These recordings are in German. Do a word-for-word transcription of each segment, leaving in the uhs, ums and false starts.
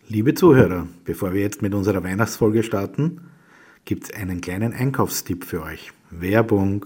Liebe Zuhörer, bevor wir jetzt mit unserer Weihnachtsfolge starten, gibt es einen kleinen Einkaufstipp für euch. Werbung.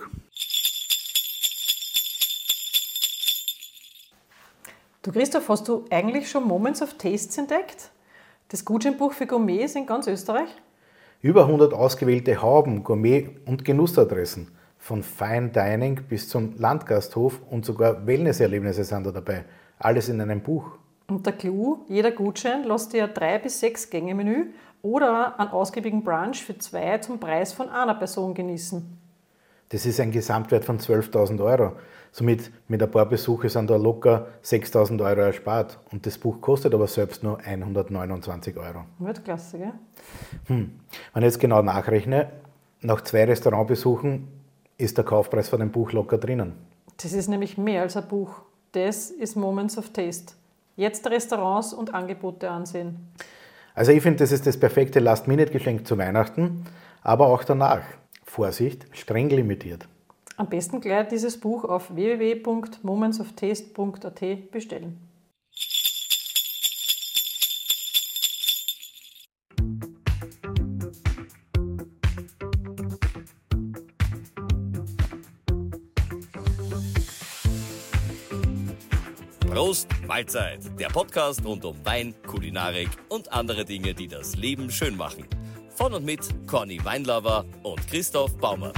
Du Christoph, hast du eigentlich schon Moments of Tastes entdeckt? Das Gutscheinbuch für Gourmets in ganz Österreich? Über hundert ausgewählte Hauben, Gourmet- und Genussadressen. Von Fine Dining bis zum Landgasthof und sogar Wellnesserlebnisse sind da dabei. Alles in einem Buch. Und der Clou, jeder Gutschein lässt dir ein drei bis sechs Gänge-Menü oder einen ausgiebigen Brunch für zwei zum Preis von einer Person genießen. Das ist ein Gesamtwert von zwölftausend Euro. Somit mit ein paar Besuchen sind da locker sechstausend Euro erspart. Und das Buch kostet aber selbst nur hundertneunundzwanzig Euro. Wird klasse, gell? Hm. Wenn ich jetzt genau nachrechne, nach zwei Restaurantbesuchen ist der Kaufpreis von dem Buch locker drinnen. Das ist nämlich mehr als ein Buch. Das ist Moments of Taste. Jetzt Restaurants und Angebote ansehen. Also ich finde, das ist das perfekte Last-Minute-Geschenk zu Weihnachten, aber auch danach. Vorsicht, streng limitiert. Am besten gleich dieses Buch auf w w w punkt moments of taste punkt a t bestellen. Prost, Mahlzeit, der Podcast rund um Wein, Kulinarik und andere Dinge, die das Leben schön machen. Von und mit Conny Weinlover und Christoph Baumert.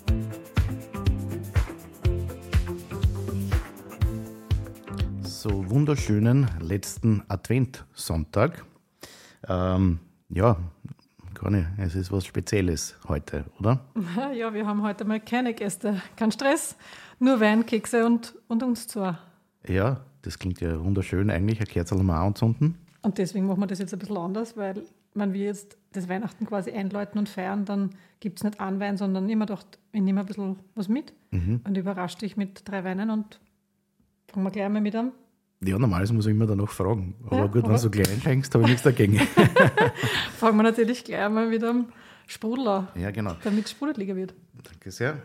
So wunderschönen letzten Adventssonntag. Ähm, ja, Conny, es ist was Spezielles heute, oder? Ja, wir haben heute mal keine Gäste. Kein Stress, nur Wein, Kekse und, und uns zwei. Ja, das klingt ja wunderschön eigentlich, ein Kerzel mal anzünden. Und deswegen machen wir das jetzt ein bisschen anders, weil wenn wir jetzt das Weihnachten quasi einläuten und feiern, dann gibt es nicht einen Wein, sondern immer doch, ich nehme ein bisschen was mit mhm. und überrasche dich mit drei Weinen und fangen wir gleich mal mit an. Ja, normalerweise muss ich immer danach fragen. Aber ja, gut, aber wenn du so klein schenkst, habe ich nichts dagegen. Fangen wir natürlich gleich mal mit einem Sprudel an, ja, genau. damit es sprudeliger wird. Danke sehr.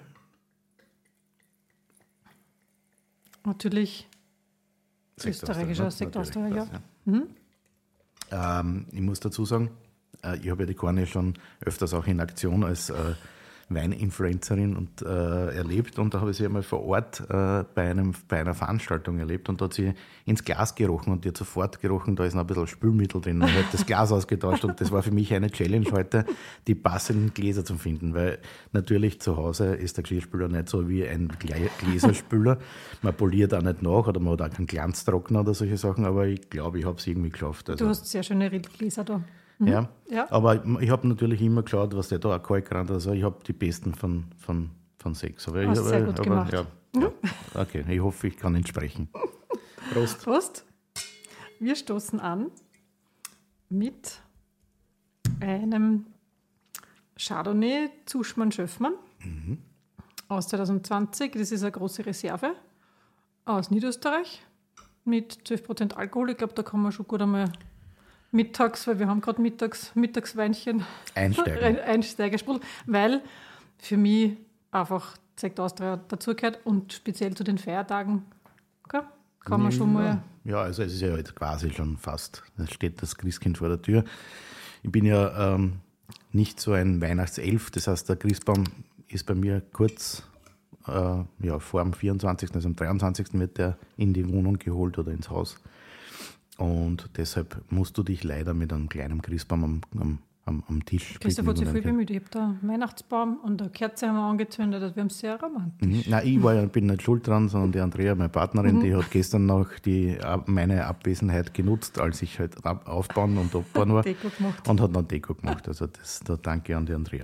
Natürlich österreichischer Sekt Austria, ja. ja. Mhm. Ähm, ich muss dazu sagen, äh, ich habe ja die Conny schon öfters auch in Aktion als äh, Weininfluencerin und, äh, erlebt und da habe ich sie einmal vor Ort äh, bei, einem, bei einer Veranstaltung erlebt und da hat sie ins Glas gerochen und die hat sofort gerochen, da ist noch ein bisschen Spülmittel drin und hat das Glas ausgetauscht und das war für mich eine Challenge heute, die passenden Gläser zu finden, weil natürlich zu Hause ist der Geschirrspüler nicht so wie ein Gläserspüler, man poliert auch nicht nach oder man hat auch keinen Glanztrockner oder solche Sachen, aber ich glaube, ich habe es irgendwie geschafft. Also, du hast sehr schöne Gläser da. Mhm. Ja. ja, aber ich habe natürlich immer geschaut, was der da auch kalt gerannt hat. Also ich habe die besten von, von, von sechs. Aber hast ich, sehr gut aber, gemacht. Ja, mhm. ja, okay, ich hoffe, ich kann entsprechen. Prost. Prost. Wir stoßen an mit einem Chardonnay Zuschmann-Schöffmann mhm. aus zwanzig zwanzig. Das ist eine große Reserve aus Niederösterreich mit zwölf Prozent Alkohol. Ich glaube, da kann man schon gut einmal mittags, weil wir haben gerade mittags, Mittagsweinchen. Einsteigen. Einsteigersprudel, weil für mich einfach Sekt Austria dazugehört und speziell zu den Feiertagen okay, kann man ja, schon mal... Ja, also es ist ja jetzt quasi schon fast, es steht das Christkind vor der Tür. Ich bin ja ähm, nicht so ein Weihnachtself, das heißt, der Christbaum ist bei mir kurz äh, ja, vor dem vierundzwanzigsten, also am dreiundzwanzigsten wird der in die Wohnung geholt oder ins Haus. Und deshalb musst du dich leider mit einem kleinen Christbaum am, am, am, am Tisch... Christoph hat sich viel bemüht. Ich habe da einen Weihnachtsbaum und eine Kerze haben wir angezündet. Also wir haben sehr romantisch. Mhm. Nein, ich war ja, bin nicht schuld dran, sondern die Andrea, meine Partnerin, mhm. die hat gestern noch die, meine Abwesenheit genutzt, als ich halt aufbauen und abbauen war. Deko gemacht. Und hat noch Deko gemacht. Also das, da danke an die Andrea.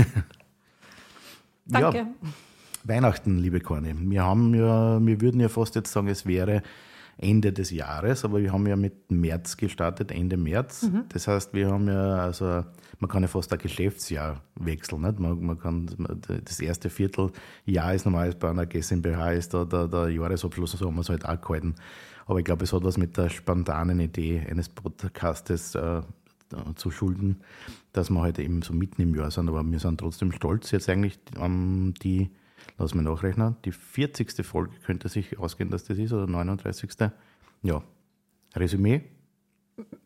Danke. Ja, Weihnachten, liebe Conny. Wir haben ja, wir würden ja fast jetzt sagen, es wäre Ende des Jahres, aber wir haben ja mit März gestartet, Ende März. Mhm. Das heißt, wir haben ja, also man kann ja fast ein Geschäftsjahr wechseln. Nicht? Man, man kann, das erste Vierteljahr ist normal bei einer GmbH, ist da der, der Jahresabschluss, so haben wir es halt auch gehalten. Aber ich glaube, es hat was mit der spontanen Idee eines Podcastes äh, zu schulden, dass wir heute eben so mitten im Jahr sind. Aber wir sind trotzdem stolz, jetzt eigentlich um die Lass mich nachrechnen. Die vierzigste Folge könnte sich ausgehen, dass das ist, oder neununddreißigste Ja. Resümee?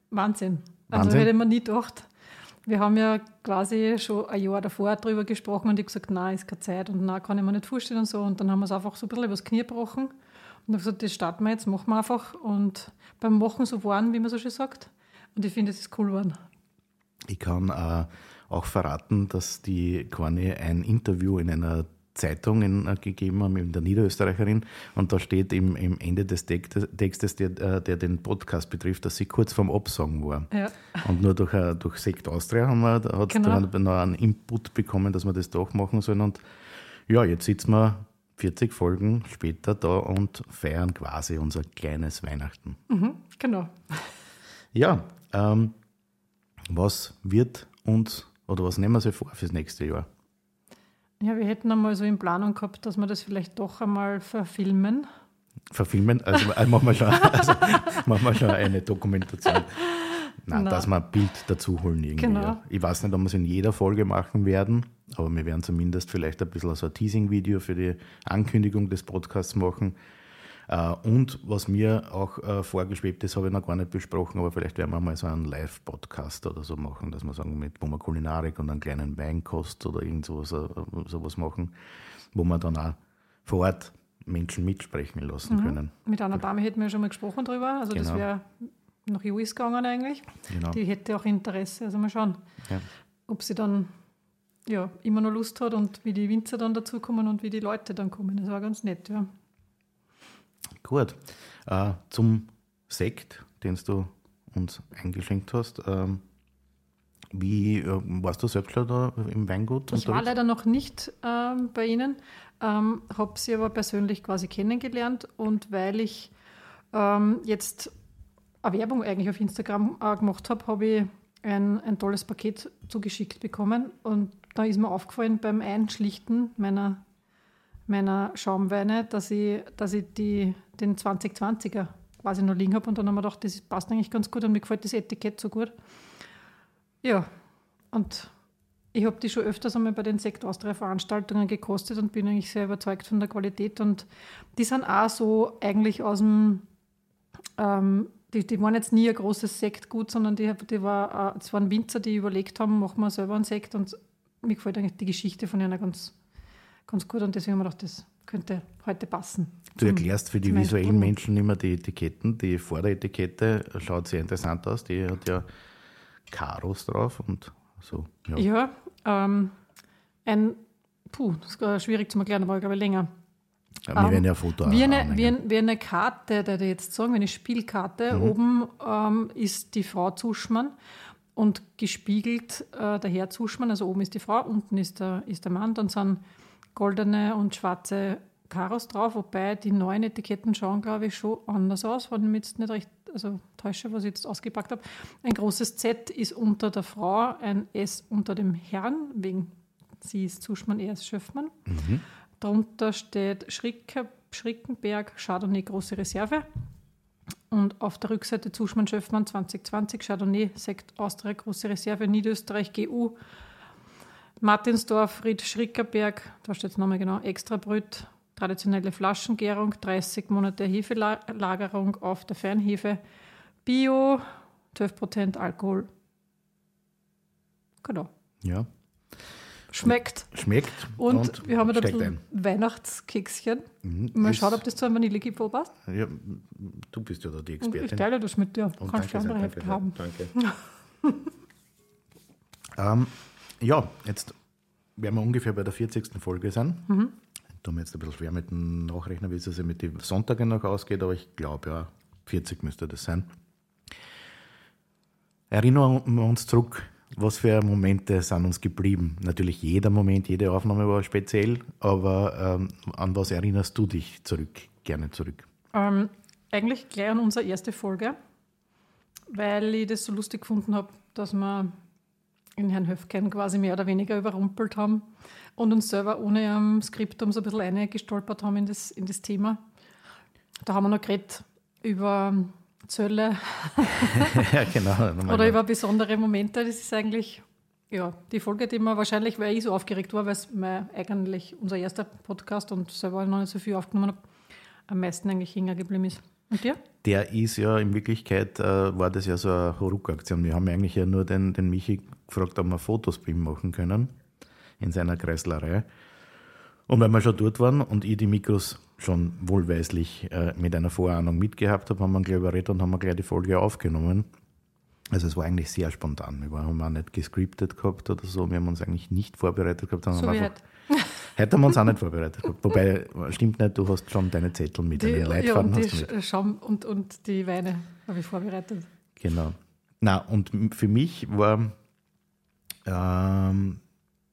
Wahnsinn. Also Wahnsinn. hätte man nie gedacht. Wir haben ja quasi schon ein Jahr davor darüber gesprochen und ich habe gesagt, nein, ist keine Zeit und nein, kann ich mir nicht vorstellen und so. Und dann haben wir es einfach so ein bisschen übers Knie gebrochen und habe gesagt, das starten wir jetzt, machen wir einfach. Und beim Machen so waren, wie man so schön sagt. Und ich finde, es ist cool geworden. Ich kann äh, auch verraten, dass die Corny ein Interview in einer Zeitung in, äh, gegeben haben, in der Niederösterreicherin, und da steht im, im Ende des Textes, der, der den Podcast betrifft, dass sie kurz vorm Absagen war. Ja. Und nur durch, uh, durch Sekt Austria haben wir, da hat Genau. dann noch einen Input bekommen, dass wir das doch machen sollen. Und ja, jetzt sitzen wir vierzig Folgen später da und feiern quasi unser kleines Weihnachten. Mhm, genau. Ja, ähm, was wird uns, oder was nehmen wir sich vor fürs nächste Jahr? Ja, wir hätten einmal so in Planung gehabt, dass wir das vielleicht doch einmal verfilmen. Verfilmen? Also äh, machen, wir schon, also machen wir schon eine Dokumentation. Nein, Nein. dass wir ein Bild dazu holen irgendwie. Genau. Ja. Ich weiß nicht, ob wir es in jeder Folge machen werden, aber wir werden zumindest vielleicht ein bisschen so ein Teasing-Video für die Ankündigung des Podcasts machen. Und was mir auch vorgeschwebt ist, habe ich noch gar nicht besprochen, aber vielleicht werden wir mal so einen Live-Podcast oder so machen, dass wir sagen, mit, wo wir Kulinarik und einen kleinen Weinkost oder irgend sowas, sowas machen, wo wir dann auch vor Ort Menschen mitsprechen lassen Mhm. können. Mit einer Dame hätten wir schon mal gesprochen drüber. Also das Genau. wäre nach U S gegangen eigentlich. Genau. Die hätte auch Interesse. Also mal schauen, Ja. ob sie dann ja, immer noch Lust hat und wie die Winzer dann dazukommen und wie die Leute dann kommen. Das war ganz nett, ja. Gut. Äh, zum Sekt, den du uns eingeschenkt hast. Ähm, wie äh, warst du selbst schon da im Weingut? Ich war unterwegs? leider noch nicht ähm, bei Ihnen, ähm, habe sie aber persönlich quasi kennengelernt und weil ich ähm, jetzt eine Werbung eigentlich auf Instagram äh, gemacht habe, habe ich ein, ein tolles Paket zugeschickt bekommen und da ist mir aufgefallen beim Einschlichten meiner, meiner Schaumweine, dass ich, dass ich die, den zwanzig zwanziger quasi noch liegen habe und dann haben wir gedacht, das passt eigentlich ganz gut und mir gefällt das Etikett so gut. Ja, und ich habe die schon öfters einmal bei den Sekt Austria Veranstaltungen gekostet und bin eigentlich sehr überzeugt von der Qualität. Und die sind auch so eigentlich aus dem, ähm, die, die waren jetzt nie ein großes Sektgut, sondern die, die war, äh, das waren Winzer, die überlegt haben, machen wir selber einen Sekt. Und mir gefällt eigentlich die Geschichte von ihnen ganz, ganz gut und deswegen habe ich gedacht, das könnte heute passen. Du erklärst für die zum visuellen Einspruch. Menschen immer die Etiketten. Die Vorderetikette schaut sehr interessant aus. Die hat ja Karos drauf und so. Ja. Ja, ähm, ein, puh, das ist äh, schwierig zu erklären, aber ich glaube länger. Ja, wir Ähm, werden ja ein Foto Wie eine, anhängen. wie, ein, wie eine Karte, der ich jetzt sagen, wie eine Spielkarte. Mhm. Oben ähm, ist die Frau Zuschmann und gespiegelt äh, der Herr Zuschmann. Also oben ist die Frau, unten ist der, ist der Mann. Dann sind goldene und schwarze Karos drauf, wobei die neuen Etiketten schauen, glaube ich, schon anders aus, wenn ich mich jetzt nicht recht also, täusche, was ich jetzt ausgepackt habe. Ein großes Z ist unter der Frau, ein S unter dem Herrn, wegen sie ist Zuschmann, er ist Schöffmann. Mhm. Darunter steht Schricke, Schrickenberg, Chardonnay, große Reserve. Und auf der Rückseite Zuschmann, Schöffmann zwanzig zwanzig, Chardonnay, Sekt Austria, große Reserve, Niederösterreich, G U, Martinsdorf, Ried, Schrickerberg, da steht es nochmal genau, Extrabrüt, traditionelle Flaschengärung, dreißig Monate Hefelagerung auf der Feinhefe, Bio, zwölf Prozent Alkohol. Genau. Ja. Schmeckt. Schmeckt Und, wir haben da ein steigt bisschen ein. Weihnachtskekschen. Mhm. Mal Ist- schauen, ob das zu einem Vanillekipferl passt. Ja, du bist ja da die Und ich Expertin. teile das mit dir. Und Kannst du danke andere sehr, Hälfte danke haben. sehr, Danke. ähm, ja, jetzt werden wir ungefähr bei der vierzigsten Folge sein. Mhm. Da haben wir jetzt ein bisschen schwer mit dem Nachrechnen, wie es also mit den Sonntagen noch ausgeht, aber ich glaube, ja, vierzig müsste das sein. Erinnern wir uns zurück, was für Momente sind uns geblieben? Natürlich jeder Moment, jede Aufnahme war speziell, aber ähm, an was erinnerst du dich zurück, gerne zurück? Ähm, eigentlich gleich an unsere erste Folge, weil ich das so lustig gefunden habe, dass wir in Herrn Höfgen quasi mehr oder weniger überrumpelt haben und uns selber ohne am Skriptum so ein bisschen reingestolpert haben in das, in das Thema. Da haben wir noch geredet über Zölle Ja, genau. oder über besondere Momente. Das ist eigentlich ja, die Folge, die wir wahrscheinlich, weil ich so aufgeregt war, weil es mein, eigentlich unser erster Podcast und selber noch nicht so viel aufgenommen habe, am meisten eigentlich hängen geblieben ist. Und dir? Der ist ja in Wirklichkeit, äh, war das ja so eine Hauruck-Aktion. Wir haben eigentlich ja nur den, den Michi gefragt, ob wir Fotos bei ihm machen können in seiner Kreislerei. Und weil wir schon dort waren und ich die Mikros schon wohlweislich äh, mit einer Vorahnung mitgehabt habe, haben wir gleich überredet und haben wir gleich die Folge aufgenommen. Also es war eigentlich sehr spontan. Wir haben auch nicht gescriptet gehabt oder so. Wir haben uns eigentlich nicht vorbereitet gehabt. So wie heute. Heute haben wir uns auch nicht vorbereitet gehabt. Wobei, stimmt nicht, du hast schon deine Zettel mit, Die, deine ja, Leitfaden und hast die du mit. Sch- Schaum und, und die Weine habe ich vorbereitet. Genau. Na, und m- für mich war ähm,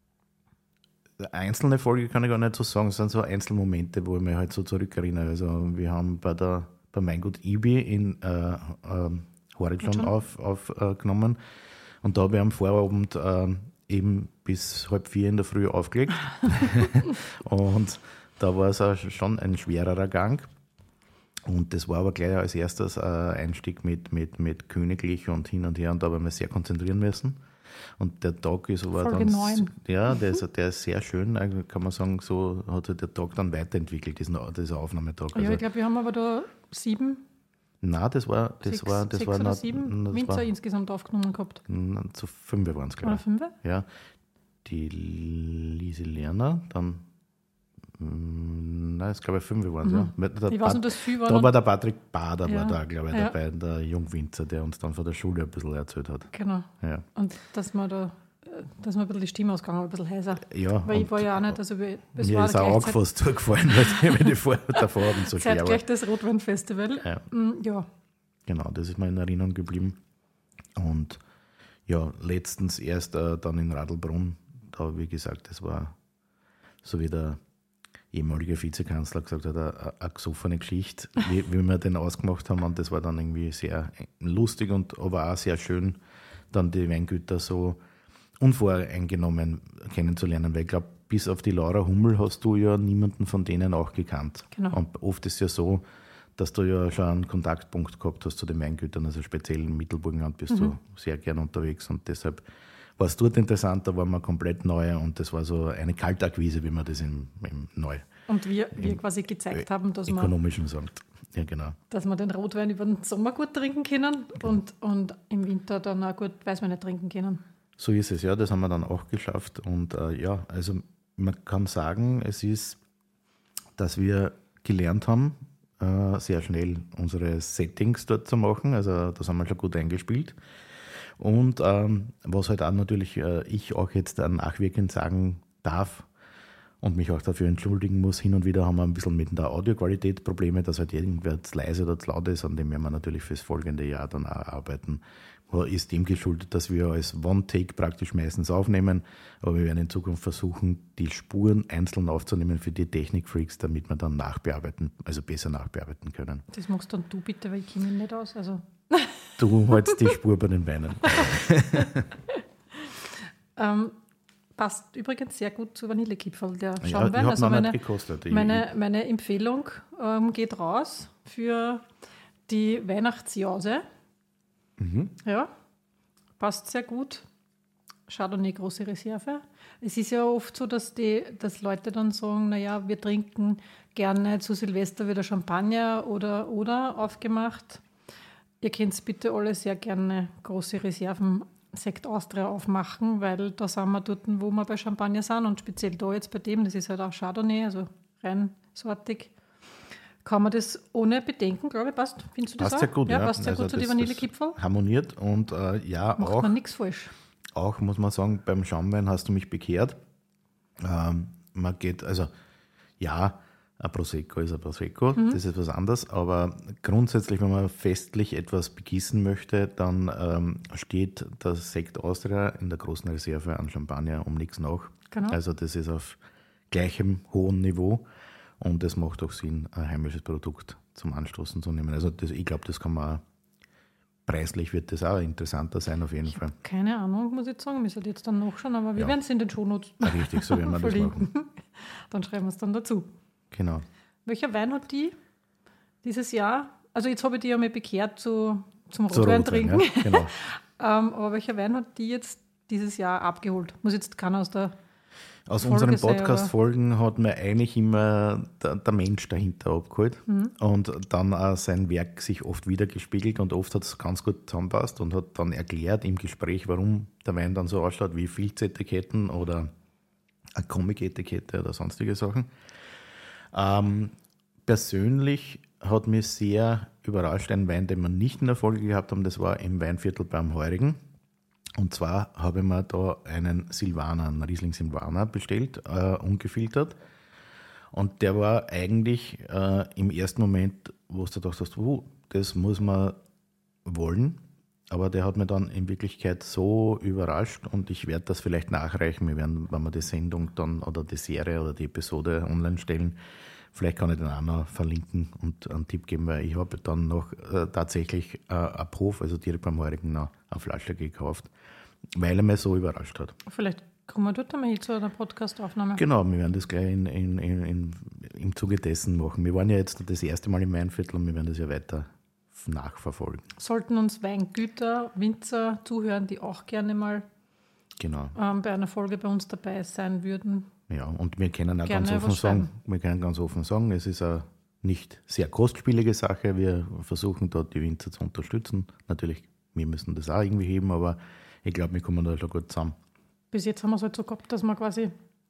einzelne Folge kann ich gar nicht so sagen, es sind so Einzelmomente, wo ich mich halt so zurückerinnere. Also wir haben bei der bei Weingut Ibi in äh, äh, Horizont auf, aufgenommen und da habe ich am Vorabend äh, eben bis halb vier in der Früh aufgelegt und da war es auch schon ein schwererer Gang. Und das war aber gleich als erstes ein Einstieg mit, mit, mit Königlich und hin und her und da haben wir sehr konzentrieren müssen. Und der Tag ist aber Folge dann. neun. Ja, der ist, der ist sehr schön, also kann man sagen, so hat sich der Tag dann weiterentwickelt, diesen, dieser Aufnahmetag. Ja, Also, ich glaube, wir haben aber da sieben, nein, das war, das sechs, war, das sechs war oder noch- sieben das Winzer war, insgesamt aufgenommen gehabt. n- zu fünf waren es, Oder glaube fünf? ich. Ja, die Lise Lerner, dann, mm, nein, das glaube ich fünf waren es, ja. Mit der Ich weiß Pat- nicht, dass viel Da waren. war der Patrick Bader, Ja, war da, glaube ich, ja. dabei, der Jungwinzer, der uns dann von der Schule ein bisschen erzählt hat. Genau. Ja, Und dass man da, dass mir ein bisschen die Stimme ausgegangen hat, ein bisschen heiser. ja Weil ich und war ja auch nicht, also wir- es mir war ist auch gleichzeit- fast zugefallen, weil die, die vor, der Vorabend so schwer war. zeitgleich das Rotweinfestival. Ja. Mm, Ja, Genau, das ist mir in Erinnerung geblieben. Und ja, letztens erst äh, dann in Radlbrunn, da wie gesagt, das war so wie der ehemalige Vizekanzler gesagt hat, eine, eine gesoffene Geschichte, wie, wie wir den ausgemacht haben. Und das war dann irgendwie sehr lustig und aber auch sehr schön, dann die Weingüter so unvoreingenommen kennenzulernen, weil ich glaube, bis auf die Laura Hummel hast du ja niemanden von denen auch gekannt. Genau. Und oft ist es ja so, dass du ja schon einen Kontaktpunkt gehabt hast zu den Weingütern, also speziell im Mittelburgenland bist du sehr gern unterwegs und deshalb war es dort interessant, da waren wir komplett neu und das war so eine Kaltakquise, wie man das im, im neu und wir, wir quasi gezeigt haben, dass wir, ökonomischen sagt. Ja, genau. dass wir den Rotwein über den Sommer gut trinken können und, und im Winter dann auch gut Weißwein trinken können. So ist es, ja, das haben wir dann auch geschafft und äh, ja, also man kann sagen, es ist, dass wir gelernt haben, äh, sehr schnell unsere Settings dort zu machen, also das haben wir schon gut eingespielt. Und ähm, was halt auch natürlich äh, ich auch jetzt dann nachwirkend sagen darf und mich auch dafür entschuldigen muss, hin und wieder haben wir ein bisschen mit der Audioqualität Probleme, dass halt irgendwer zu leise oder zu laut ist, an dem werden wir natürlich fürs folgende Jahr dann auch arbeiten. Ist dem geschuldet, dass wir als One-Take praktisch meistens aufnehmen, aber wir werden in Zukunft versuchen, die Spuren einzeln aufzunehmen für die Technikfreaks, damit wir dann nachbearbeiten, also besser nachbearbeiten können. Das machst dann du bitte, weil ich kenne ihn nicht aus. Also. Du hältst die Spur bei den Beinen. Ähm, passt übrigens sehr gut zu Vanillekipferl, der Ja, ich Schaumwein. habe Also noch meine, nicht gekostet. Ich, meine, meine Empfehlung ähm, geht raus für die Weihnachtsjause. Mhm. Ja, passt sehr gut. Chardonnay, große Reserve. Es ist ja oft so, dass, die, dass Leute dann sagen, naja, wir trinken gerne zu Silvester wieder Champagner oder, oder aufgemacht. Ihr könnt bitte alle sehr gerne große Reserven Sekt Austria aufmachen, weil da sind wir dort, wo wir bei Champagner sind und speziell da jetzt bei dem, das ist halt auch Chardonnay, also rein sortig, kann man das ohne Bedenken, glaube ich, passt. Findest du das passt auch? sehr gut. Ja, Ja, passt sehr Also gut zu den das- Vanillekipferl. das Harmoniert und äh, ja, Macht auch, man nichts falsch. auch muss man sagen, beim Schaumwein hast du mich bekehrt. Ähm, man geht, also ja, ein Prosecco ist ein Prosecco, Mhm. das ist was anderes, aber grundsätzlich, wenn man festlich etwas begießen möchte, dann ähm, steht der Sekt Austria in der großen Reserve an Champagner um nichts nach. Genau. Also das ist auf gleichem hohen Niveau und es macht auch Sinn, ein heimisches Produkt zum Anstoßen zu nehmen. Also das, ich glaube, das kann man auch, preislich wird das auch interessanter sein auf jeden Fall. Keine Ahnung, muss ich sagen. Wir sollten jetzt dann nachschauen, aber wir Ja. werden es in den Shownotes Richtig, so werden wir das machen. verlinken. Dann schreiben wir es dann dazu. Genau. Welcher Wein hat die dieses Jahr? Also jetzt habe ich die ja mal bekehrt zu, zum Zu Rotwein Rotwein, trinken. ja, genau. ähm, aber welcher Wein hat die jetzt dieses Jahr abgeholt? Muss jetzt keiner aus der Aus Folge unseren sehe, Podcast-Folgen hat mir eigentlich immer der, der Mensch dahinter abgeholt mhm. und dann auch sein Werk sich oft wiedergespiegelt und oft hat es ganz gut zusammenpasst und hat dann erklärt im Gespräch, warum der Wein dann so ausschaut wie Filzetiketten oder eine Comic-Etikette oder sonstige Sachen. Ähm, persönlich hat mich sehr überrascht ein Wein, den wir nicht in der Folge gehabt haben, das war im Weinviertel beim Heurigen. Und zwar habe ich mir da einen Silvaner, einen Riesling Silvaner bestellt, äh, ungefiltert. Und der war eigentlich äh, im ersten Moment, wo du gedacht hast, uh, das muss man wollen. Aber der hat mich dann in Wirklichkeit so überrascht und ich werde das vielleicht nachreichen. Wir werden, wenn wir die Sendung dann oder die Serie oder die Episode online stellen, vielleicht kann ich den auch noch verlinken und einen Tipp geben, weil ich habe dann noch äh, tatsächlich äh, ein Prof, also direkt beim Heurigen, noch eine Flasche gekauft, weil er mich so überrascht hat. Vielleicht kommen wir dort einmal hin zu einer Podcast-Aufnahme. Genau, wir werden das gleich in, in, in, in, im Zuge dessen machen. Wir waren ja jetzt das erste Mal im Weinviertel und wir werden das ja weiter nachverfolgen. Sollten uns Weingüter, Winzer zuhören, die auch gerne mal genau. ähm, bei einer Folge bei uns dabei sein würden. Ja, und wir können auch ganz offen sagen, wir können ganz offen sagen, es ist eine nicht sehr kostspielige Sache. Wir versuchen dort die Winzer zu unterstützen. Natürlich, wir müssen das auch irgendwie heben, aber ich glaube, wir kommen da schon gut zusammen. Bis jetzt haben wir es halt so gehabt, dass wir quasi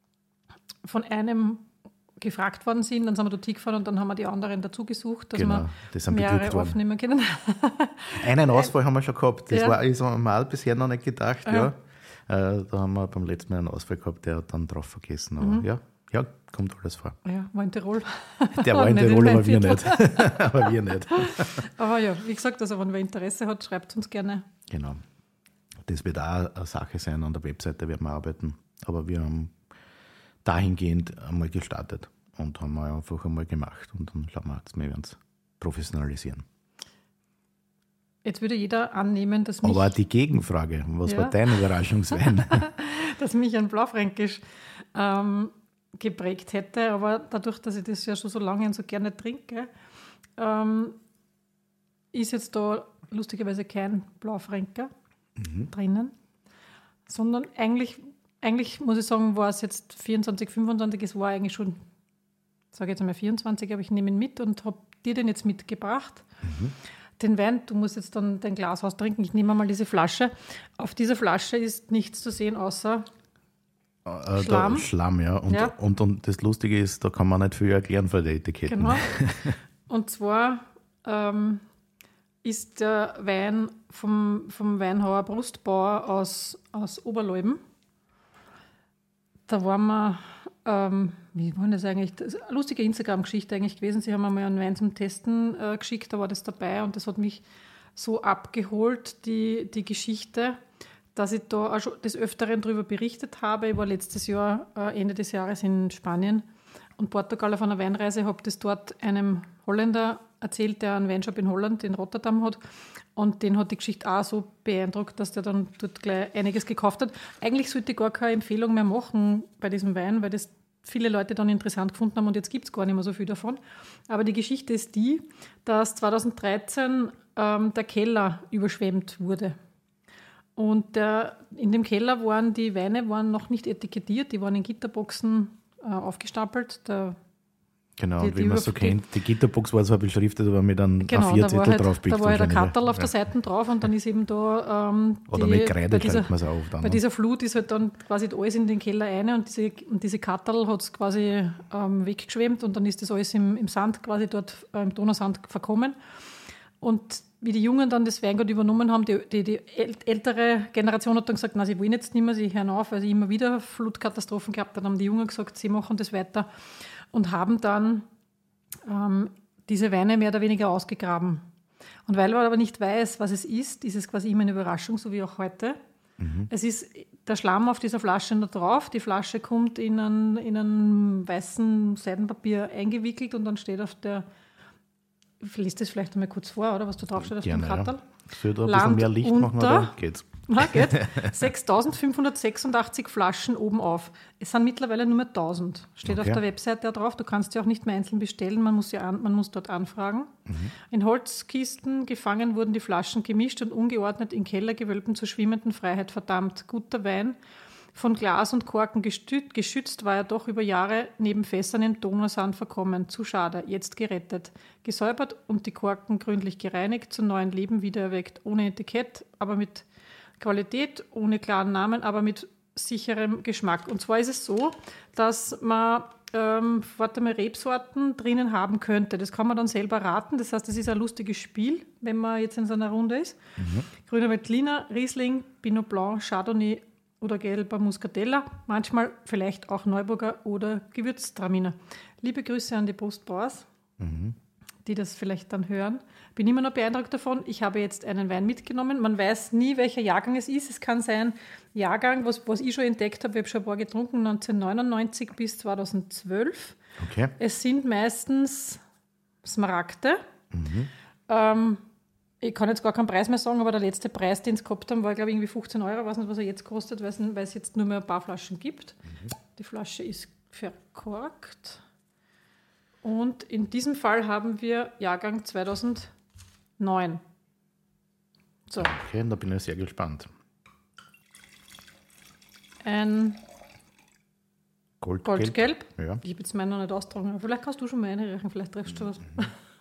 von einem gefragt worden sind, dann sind wir dort hingefahren und dann haben wir die anderen dazu gesucht, dass genau, wir das sind mehrere aufnehmen können. Einen Ausfall haben wir schon gehabt. Das ja. war ist normal bisher noch nicht gedacht. Ja. Ja. Äh, da haben wir beim letzten Mal einen Ausfall gehabt, der hat dann drauf vergessen. Aber mhm. ja, ja, kommt alles vor. Ja, war in Tirol. Der war in Tirol, aber wir nicht. aber wir nicht. Aber ja, wie gesagt, also wenn wer Interesse hat, schreibt uns gerne. Genau. Das wird auch eine Sache sein, an der Webseite werden wir arbeiten. Aber wir haben dahingehend einmal gestartet und haben wir einfach einmal gemacht. Und dann schauen wir jetzt, wir werden es professionalisieren. Jetzt würde jeder annehmen, dass mich... Aber die Gegenfrage, was ja. war dein Überraschungswein? Dass mich ein Blaufränkisch ähm, geprägt hätte, aber dadurch, dass ich das ja schon so lange und so gerne trinke, ähm, ist jetzt da lustigerweise kein Blaufränker mhm. drinnen, sondern eigentlich, eigentlich muss ich sagen, war es jetzt vierundzwanzig, fünfundzwanzig, es war eigentlich schon, sage jetzt einmal vierundzwanzig, aber ich nehme ihn mit und habe dir den jetzt mitgebracht. Mhm. Den Wein, du musst jetzt dann dein Glas austrinken, ich nehme mal diese Flasche. Auf dieser Flasche ist nichts zu sehen, außer äh, Schlamm. Schlamm, ja. Und, ja. Und, und das Lustige ist, da kann man nicht viel erklären von der Etikette. Genau. Und zwar ähm, ist der Wein vom, vom Weinhauer Brustbauer aus, aus Oberleuben. Da waren wir, ähm, wie war das eigentlich? Das ist eine lustige Instagram-Geschichte eigentlich gewesen. Sie haben mir mal einen Wein zum Testen äh, geschickt, da war das dabei und das hat mich so abgeholt, die, die Geschichte, dass ich da auch schon des Öfteren darüber berichtet habe. Ich war letztes Jahr, äh, Ende des Jahres in Spanien und Portugal auf einer Weinreise, habe das dort einem Holländer erzählt, der einen Weinshop in Holland, in Rotterdam hat. Und den hat die Geschichte auch so beeindruckt, dass der dann dort gleich einiges gekauft hat. Eigentlich sollte ich gar keine Empfehlung mehr machen bei diesem Wein, weil das viele Leute dann interessant gefunden haben und jetzt gibt es gar nicht mehr so viel davon. Aber die Geschichte ist die, dass zweitausenddreizehn ähm, der Keller überschwemmt wurde. Und der, in dem Keller waren die Weine waren noch nicht etikettiert, die waren in Gitterboxen äh, aufgestapelt. Der Genau, die, und wie die man so kennt, die Gitterbox war zwar beschriftet, aber mit einem genau, A vier Zettel halt, drauf. Da war halt ein Katterl auf der Seite drauf und dann ist eben da ähm, Oder die, mit Kreide bei dieser, man es auf. Dann, bei dieser Flut ist halt dann quasi alles in den Keller rein und diese, und diese Katterl hat es quasi ähm, weggeschwemmt und dann ist das alles im, im Sand quasi dort, äh, im Donausand verkommen. Und wie die Jungen dann das Weingut übernommen haben, die, die, die ältere Generation hat dann gesagt, na, sie wollen jetzt nicht mehr, sie hören auf, weil sie immer wieder Flutkatastrophen gehabt haben. Dann haben die Jungen gesagt, sie machen das weiter und haben dann ähm, diese Weine mehr oder weniger ausgegraben. Und weil man aber nicht weiß, was es ist, ist es quasi immer eine Überraschung, so wie auch heute. Mhm. Es ist der Schlamm auf dieser Flasche noch drauf, die Flasche kommt in ein, in ein weißen Seidenpapier eingewickelt und dann steht auf der, ich lese das vielleicht einmal kurz vor, oder was da drauf steht auf Gerne, dem Kattel. Ja. Soll da ein bisschen mehr Licht machen, oder geht's? Na, geht. sechstausendfünfhundertsechsundachtzig Flaschen oben auf. Es sind mittlerweile nur mehr tausend. Steht okay. auf der Webseite drauf. Du kannst sie auch nicht mehr einzeln bestellen. Man muss, ja an, man muss dort anfragen. Mhm. In Holzkisten gefangen wurden die Flaschen gemischt und ungeordnet in Kellergewölben zur schwimmenden Freiheit verdammt. Guter Wein Von Glas und Korken gestü- geschützt war er doch über Jahre neben Fässern im Donausand verkommen. Zu schade, jetzt gerettet. Gesäubert und die Korken gründlich gereinigt, zu neuem Leben wiedererweckt. Ohne Etikett, aber mit Qualität, ohne klaren Namen, aber mit sicherem Geschmack. Und zwar ist es so, dass man ähm, warte mal, Rebsorten drinnen haben könnte. Das kann man dann selber raten. Das heißt, das ist ein lustiges Spiel, wenn man jetzt in so einer Runde ist. Mhm. Grüner Veltliner, Riesling, Pinot Blanc, Chardonnay oder gelber Muscatella, manchmal vielleicht auch Neuburger oder Gewürztraminer. Liebe Grüße an die Postbauers, mhm. die das vielleicht dann hören. Bin immer noch beeindruckt davon. Ich habe jetzt einen Wein mitgenommen. Man weiß nie, welcher Jahrgang es ist. Es kann sein Jahrgang, was, was ich schon entdeckt habe. Ich habe schon ein paar getrunken, neunzehnhundertneunundneunzig bis zweitausendzwölf. Okay. Es sind meistens Smaragde. Mhm. Ähm, ich kann jetzt gar keinen Preis mehr sagen, aber der letzte Preis, den sie gehabt haben, war, glaube ich, irgendwie fünfzehn Euro. Ich weiß nicht, was er jetzt kostet, weil es, weil es jetzt nur mehr ein paar Flaschen gibt. Mhm. Die Flasche ist verkorkt. Und in diesem Fall haben wir Jahrgang zweitausendneun. So. Okay, da bin ich sehr gespannt. Ein Goldgelb. Goldgelb. Ja. Ich habe jetzt meinen noch nicht austragen. Vielleicht kannst du schon mal einreichen, vielleicht triffst du was. Mhm.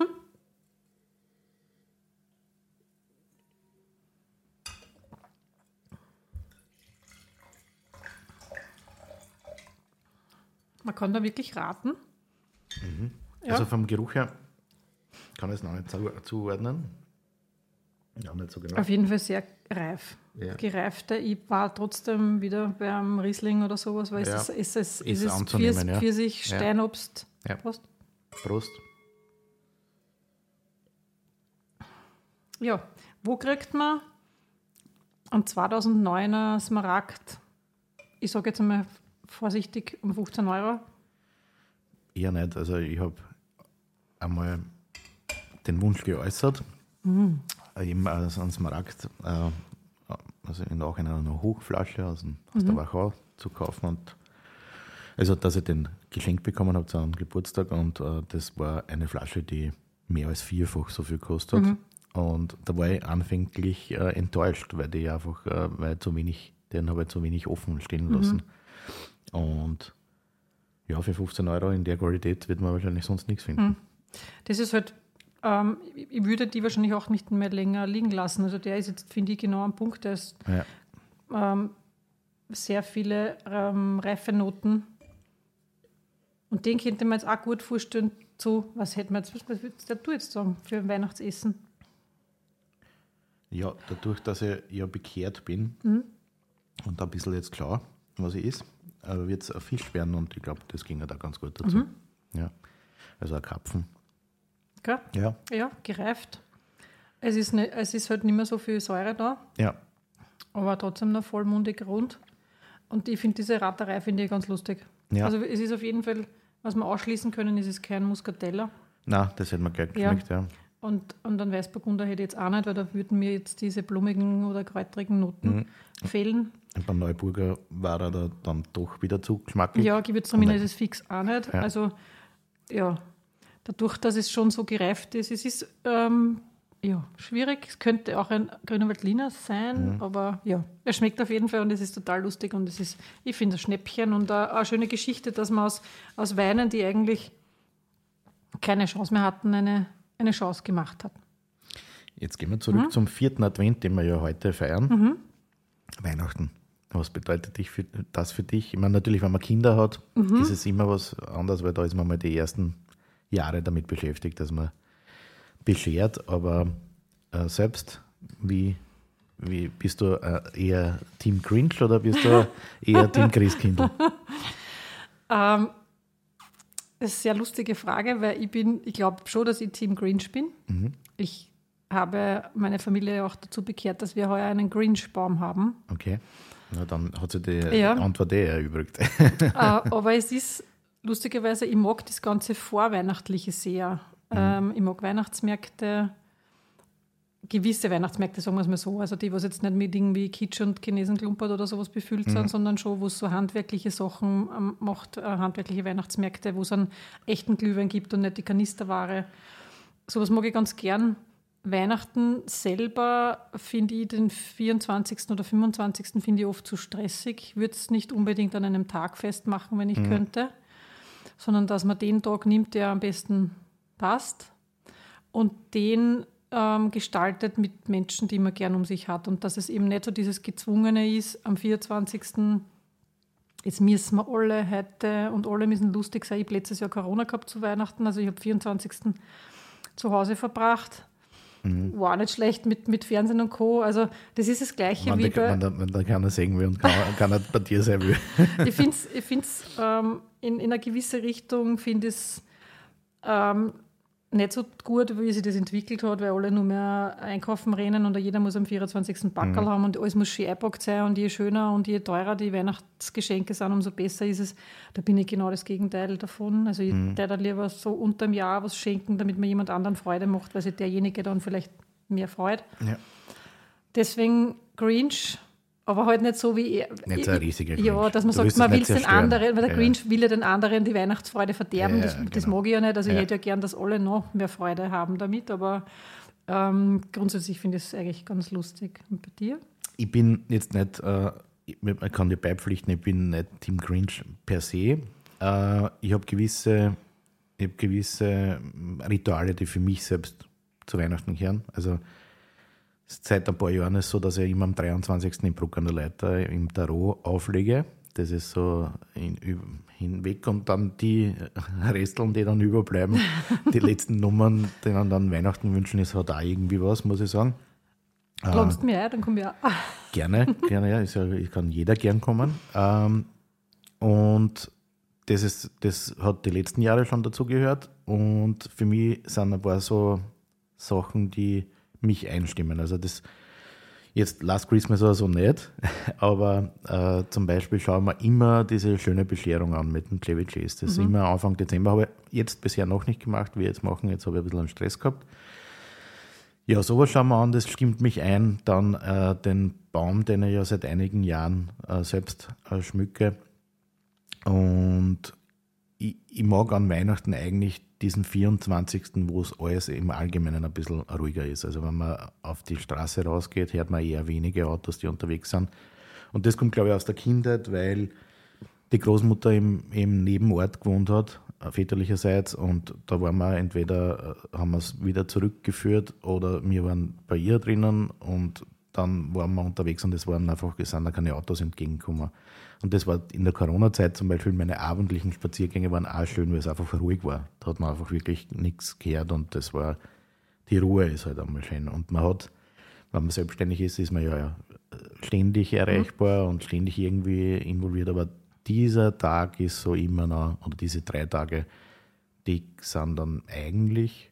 Man kann da wirklich raten. Mhm. Ja. Also vom Geruch her kann ich es noch nicht zu, zuordnen. Ja, nicht so genau. Auf jeden Fall sehr reif. Ja. Gereifte. Ich war trotzdem wieder beim Riesling oder sowas, weil ja. es ist, es, ist, ist es Pfirs, ja. Pfirsich, Steinobst. Ja. Prost. Prost. Ja, wo kriegt man einen zweitausenddneuner Smaragd? Ich sage jetzt einmal vorsichtig um fünfzehn Euro. Eher nicht. Also ich habe einmal den Wunsch geäußert, mhm. eben als einen Smaragd, äh, also in auch in einer Hochflasche aus, dem, aus mhm. der Wachau zu kaufen. Und also, dass ich den geschenkt bekommen habe zu einem Geburtstag und äh, das war eine Flasche, die mehr als vierfach so viel kostet. Mhm. Und da war ich anfänglich äh, enttäuscht, weil die einfach, äh, weil zu wenig, den habe ich zu wenig offen stehen lassen. Mhm. Und ja, für fünfzehn Euro in der Qualität wird man wahrscheinlich sonst nichts finden. Mhm. Das ist halt, ähm, ich würde die wahrscheinlich auch nicht mehr länger liegen lassen. Also der ist jetzt, finde ich, genau am Punkt, der ist ja. ähm, sehr viele ähm, reife Noten. Und den könnte man jetzt auch gut vorstellen, so, was hätte man jetzt, was würdest du jetzt sagen, für ein Weihnachtsessen? Ja, dadurch, dass ich ja bekehrt bin mhm. und ein bisschen jetzt klar, was ich esse, aber wird es ein Fisch werden und ich glaube, das ging ja da ganz gut dazu. Mhm. Ja. Also ein Karpfen. Okay. Ja. Ja, gereift. Es ist, nicht, es ist halt nicht mehr so viel Säure da. Ja. Aber trotzdem noch vollmundig rund. Und ich finde diese Raterei finde ich ganz lustig. Ja. Also es ist auf jeden Fall, was wir ausschließen können, ist es kein Muscatella. Nein, das hätte man gleich geschmeckt, ja. ja. Und, und einen Weißburgunder hätte ich jetzt auch nicht, weil da würden mir jetzt diese blumigen oder kräutrigen Noten mhm. fehlen. Und beim Neuburger war er da dann doch wieder zu geschmackig. Ja, Gewürztraminer ist es fix auch nicht. Ja. Also, ja, dadurch, dass es schon so gereift ist, es ist ähm, ja, schwierig. Es könnte auch ein grüner Veltliner sein, mhm. aber ja, er schmeckt auf jeden Fall und es ist total lustig und es ist, ich finde, ein Schnäppchen und eine, eine schöne Geschichte, dass man aus, aus Weinen, die eigentlich keine Chance mehr hatten, eine, eine Chance gemacht hat. Jetzt gehen wir zurück mhm. zum vierten Advent, den wir ja heute feiern. Mhm. Weihnachten. Was bedeutet das für dich? Ich meine, natürlich, wenn man Kinder hat, mhm. ist es immer was anderes, weil da ist man mal die ersten Jahre damit beschäftigt, dass man beschert. Aber äh, selbst, wie, wie bist du äh, eher Team Grinch oder bist du eher Team Christkindl? ähm, das ist eine sehr lustige Frage, weil ich bin, ich glaube schon, dass ich Team Grinch bin. Mhm. Ich habe meine Familie auch dazu bekehrt, dass wir heuer einen Grinch-Baum haben. Okay, na dann hat sich die ja. Antwort eh erübrigt. äh, aber es ist lustigerweise, ich mag das ganze Vorweihnachtliche sehr. Mhm. Ähm, ich mag Weihnachtsmärkte, gewisse Weihnachtsmärkte, sagen wir es mal so, also die, was jetzt nicht mit irgendwie Kitsch und Chinesenklumpert oder sowas befüllt mhm. sind, sondern schon, wo es so handwerkliche Sachen ähm, macht, äh, handwerkliche Weihnachtsmärkte, wo es einen echten Glühwein gibt und nicht die Kanisterware. Sowas mag ich ganz gern. Weihnachten selber finde ich den vierundzwanzigsten oder fünfundzwanzigsten finde ich oft zu stressig. Ich würde es nicht unbedingt an einem Tag festmachen, wenn ich mhm. könnte, sondern dass man den Tag nimmt, der am besten passt und den ähm, gestaltet mit Menschen, die man gern um sich hat. Und dass es eben nicht so dieses Gezwungene ist, am vierundzwanzigsten jetzt müssen wir alle heute und alle müssen lustig sein. Ich habe letztes Jahr Corona gehabt zu Weihnachten, also ich habe vierundzwanzigsten zu Hause verbracht. Mhm. War nicht schlecht mit, mit Fernsehen und Co. Also das ist das Gleiche wenn wie der, bei... Wenn der, wenn der keiner sehen will und kann, kann er bei dir sein will. Ich finde es ich find's, ähm, in, in einer gewissen Richtung finde ich es ähm, nicht so gut, wie sich das entwickelt hat, weil alle nur mehr einkaufen rennen und jeder muss am vierundzwanzigsten Backerl mhm. haben und alles muss schön eingepackt sein und je schöner und je teurer die Weihnachtsgeschenke sind, umso besser ist es. Da bin ich genau das Gegenteil davon. Also ich mhm. würde lieber so unterm Jahr was schenken, damit man jemand anderen Freude macht, weil sich derjenige dann vielleicht mehr freut. Ja. Deswegen Grinch, aber halt nicht so wie er. Nicht so ein riesiger Grinch. Ja, dass man du sagt, man will es den anderen, weil der ja. Grinch will ja den anderen die Weihnachtsfreude verderben. Ja, das, genau. das mag ich ja nicht. Also ja. ich hätte ja gern, dass alle noch mehr Freude haben damit, aber ähm, grundsätzlich finde ich es eigentlich ganz lustig. Und bei dir? Ich bin jetzt nicht, äh, ich kann dir beipflichten, ich bin nicht Team Grinch per se. Äh, ich habe gewisse, ich hab gewisse Rituale, die für mich selbst zu Weihnachten gehören. Also seit ein paar Jahren ist es so, dass ich immer am dreiundzwanzigsten im Bruck an der Leiter im Tarot auflege. Das ist so in, hinweg und dann die Resteln, die dann überbleiben, die letzten Nummern, die man dann Weihnachten wünschen, ist halt auch irgendwie was, muss ich sagen. Glaubst du mir ein, dann komm ich auch. Gerne, gerne, ja. Ich, sage, ich kann jeder gern kommen. Ähm, und das, ist, das hat die letzten Jahre schon dazugehört. Und für mich sind ein paar so Sachen, die mich einstimmen. Also das jetzt Last Christmas oder so nicht, aber äh, zum Beispiel schauen wir immer diese schöne Bescherung an mit dem Chevy Chase. Das mhm. ist immer Anfang Dezember, habe ich jetzt bisher noch nicht gemacht, wie jetzt machen, jetzt habe ich ein bisschen einen Stress gehabt. Ja, sowas schauen wir an, das stimmt mich ein. Dann äh, den Baum, den ich ja seit einigen Jahren äh, selbst äh, schmücke. Und ich, ich mag an Weihnachten eigentlich diesen vierundzwanzigsten, wo es alles im Allgemeinen ein bisschen ruhiger ist. Also wenn man auf die Straße rausgeht, hört man eher wenige Autos, die unterwegs sind. Und das kommt, glaube ich, aus der Kindheit, weil die Großmutter im, im Nebenort gewohnt hat, väterlicherseits, und da waren wir entweder, haben wir es wieder zurückgeführt oder wir waren bei ihr drinnen und dann waren wir unterwegs und es waren einfach, es sind da keine Autos entgegengekommen. Und das war in der Corona-Zeit zum Beispiel, meine abendlichen Spaziergänge waren auch schön, weil es einfach ruhig war. Da hat man einfach wirklich nichts gehört und das war, die Ruhe ist halt einmal schön. Und man hat, wenn man selbstständig ist, ist man ja ständig erreichbar mhm. und ständig irgendwie involviert, aber dieser Tag ist so immer noch, oder diese drei Tage, die sind dann eigentlich,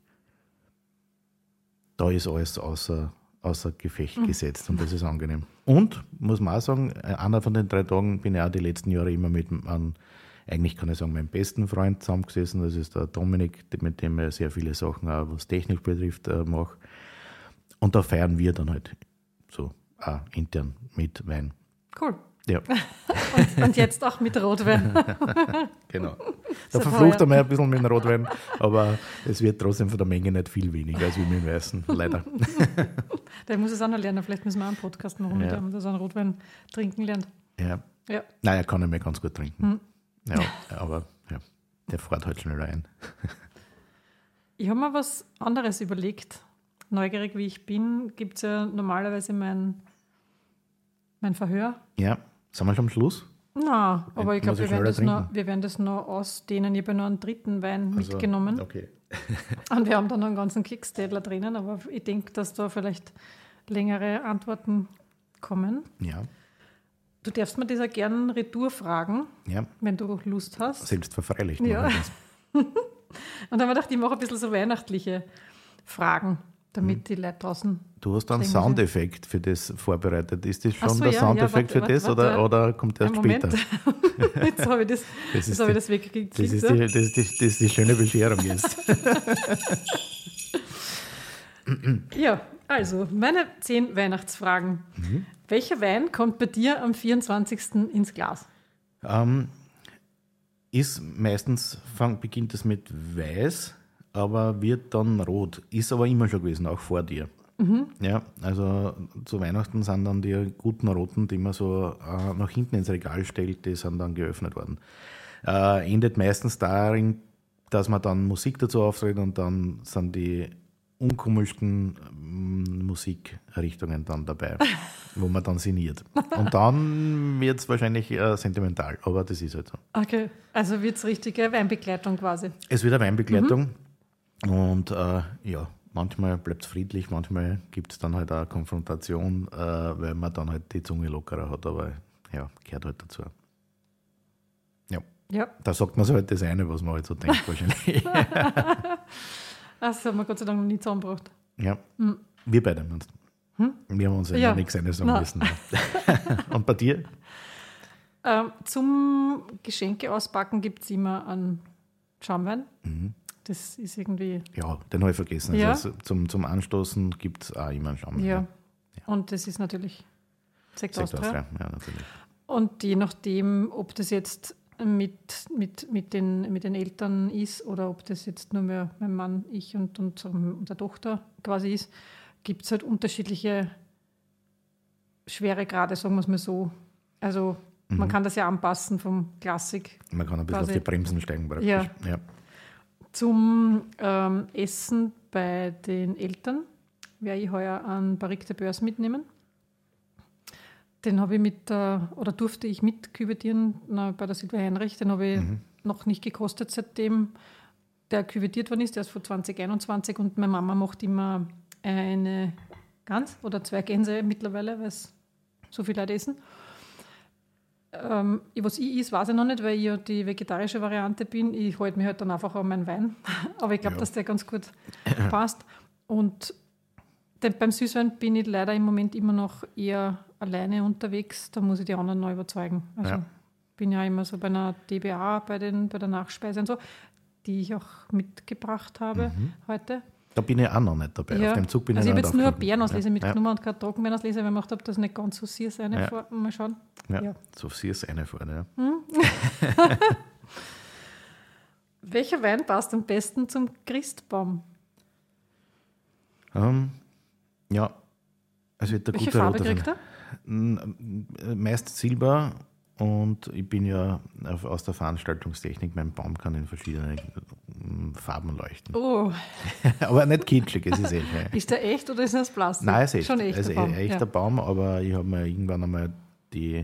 da ist alles außer außer Gefecht mhm. gesetzt und das ist angenehm. Und, muss man auch sagen, einer von den drei Tagen bin ich auch die letzten Jahre immer mit einem, eigentlich kann ich sagen, meinem besten Freund zusammengesessen, das ist der Dominik, mit dem ich sehr viele Sachen, auch was Technik betrifft, mache. Und da feiern wir dann halt so auch intern mit Wein. Cool. Ja. und, und jetzt auch mit Rotwein. Genau. Da so verflucht er mir ein bisschen mit dem Rotwein, aber es wird trotzdem von der Menge nicht viel weniger als mit dem Weißen, leider. Der muss es auch noch lernen, vielleicht müssen wir auch einen Podcast machen, ja. mit dem, dass er einen Rotwein trinken lernt. Ja. ja. Nein, er kann nicht mehr ganz gut trinken. Hm. Ja, aber ja, der fährt halt schneller ein. Ich habe mir was anderes überlegt. Neugierig wie ich bin, gibt es ja normalerweise mein, mein Verhör. Ja. Sind wir schon am Schluss? Nein, aber ich glaube, wir, wir werden das noch ausdehnen. Ich habe noch einen dritten Wein also, mitgenommen. Okay. Und wir haben dann noch einen ganzen Kickstadler drinnen, aber ich denke, dass da vielleicht längere Antworten kommen. Ja. Du darfst mir das ja gerne retour fragen, ja. wenn du Lust hast. Selbstverfreilich. Ja. Und dann habe ich gedacht, ich mache ein bisschen so weihnachtliche Fragen, damit hm. die Leute draußen. Du hast einen Soundeffekt für das vorbereitet. Ist das schon so, der ja, Soundeffekt ja, warte, für das warte, oder, oder kommt der erst später? Jetzt habe ich das, das, das, hab ich das weggekriegt. Das ist die, das, ist die, das ist die schöne Bescherung jetzt. Ja, also meine zehn Weihnachtsfragen. Mhm. Welcher Wein kommt bei dir am vierundzwanzigsten ins Glas? Ähm, ist meistens fang, beginnt es mit Weiß. aber wird dann rot. Ist aber immer schon gewesen, auch vor dir. Mhm. Ja, also zu Weihnachten sind dann die guten Roten, die man so äh, nach hinten ins Regal stellt, die sind dann geöffnet worden. Äh, endet meistens darin, dass man dann Musik dazu auftritt und dann sind die unkommischsten ähm, Musikrichtungen dann dabei, wo man dann sinniert. Und dann wird es wahrscheinlich äh, sentimental, aber das ist halt so. Okay, also wird es richtige Weinbegleitung quasi. Es wird eine Weinbegleitung mhm. und äh, ja, manchmal bleibt es friedlich, manchmal gibt es dann halt auch Konfrontation, äh, weil man dann halt die Zunge lockerer hat, aber ja, gehört halt dazu. Ja. ja. Da sagt man so halt das eine, was man halt so denkt wahrscheinlich. Das haben wir Gott sei Dank noch nie zusammengebracht. Ja, mhm. wir beide meinst du? Hm? Wir haben uns ja, ja. nichts eines sagen müssen. Und bei dir? Ähm, zum Geschenke auspacken gibt es immer einen Schaumwein. Mhm. Das ist irgendwie... Ja, den habe ich vergessen. Ja. Also zum, zum Anstoßen gibt es auch immer einen Schaumwein. Ja. ja, und das ist natürlich Sekt, Sekt Austria. Austria. Ja, natürlich. Und je nachdem, ob das jetzt mit, mit, mit, den, mit den Eltern ist oder ob das jetzt nur mehr mein Mann, ich und, und unsere Tochter quasi ist, gibt es halt unterschiedliche Schweregrade, sagen wir es mal so. Also mhm. man kann das ja anpassen vom Klassik. Man kann ein bisschen quasi auf die Bremsen steigen praktisch. Ja. ja. Zum ähm, Essen bei den Eltern werde ich heuer einen Barrique de Beurs mitnehmen. Den habe ich mit, äh, oder durfte ich mit küvetieren na, bei der Silvia Heinrich. Den habe ich mhm. noch nicht gekostet, seitdem der küvetiert worden ist. Der ist von zwanzig einundzwanzig und meine Mama macht immer eine Gans oder zwei Gänse mittlerweile, weil es so viele Leute essen. Ähm, was ich is, weiß ich noch nicht, weil ich ja die vegetarische Variante bin. Ich halte mich halt dann einfach an meinen Wein. Aber ich glaube, ja. dass der ganz gut passt. Und den, beim Süßwein bin ich leider im Moment immer noch eher alleine unterwegs. Da muss ich die anderen neu überzeugen. Also ja. bin ja immer so bei einer D B A, bei, den, bei der Nachspeise und so, die ich auch mitgebracht habe mhm. heute. Da bin ich auch noch nicht dabei. Ja. Auf dem Zug bin also ich ich habe jetzt nur eine Bärenauslese ja. mitgenommen ja. und keine Trockenbeerenauslese, weil ich mir gedacht habe, dass nicht ganz so süß eine ja. vor. Mal schauen. Ja, ja. so süß eine vor. Ja. Hm? Welcher Wein passt am besten zum Christbaum? Um, ja, also der Welche gute Farbe Rote kriegt er? Meist Silber. Und ich bin ja aus der Veranstaltungstechnik, mein Baum kann in verschiedene Farben leuchten. Oh. Aber nicht kitschig, es ist echt. Ist der echt oder ist das Plastik? Nein, es ist echt. Schon echter also Baum. ein echter ja. Baum, aber ich habe mir irgendwann einmal die,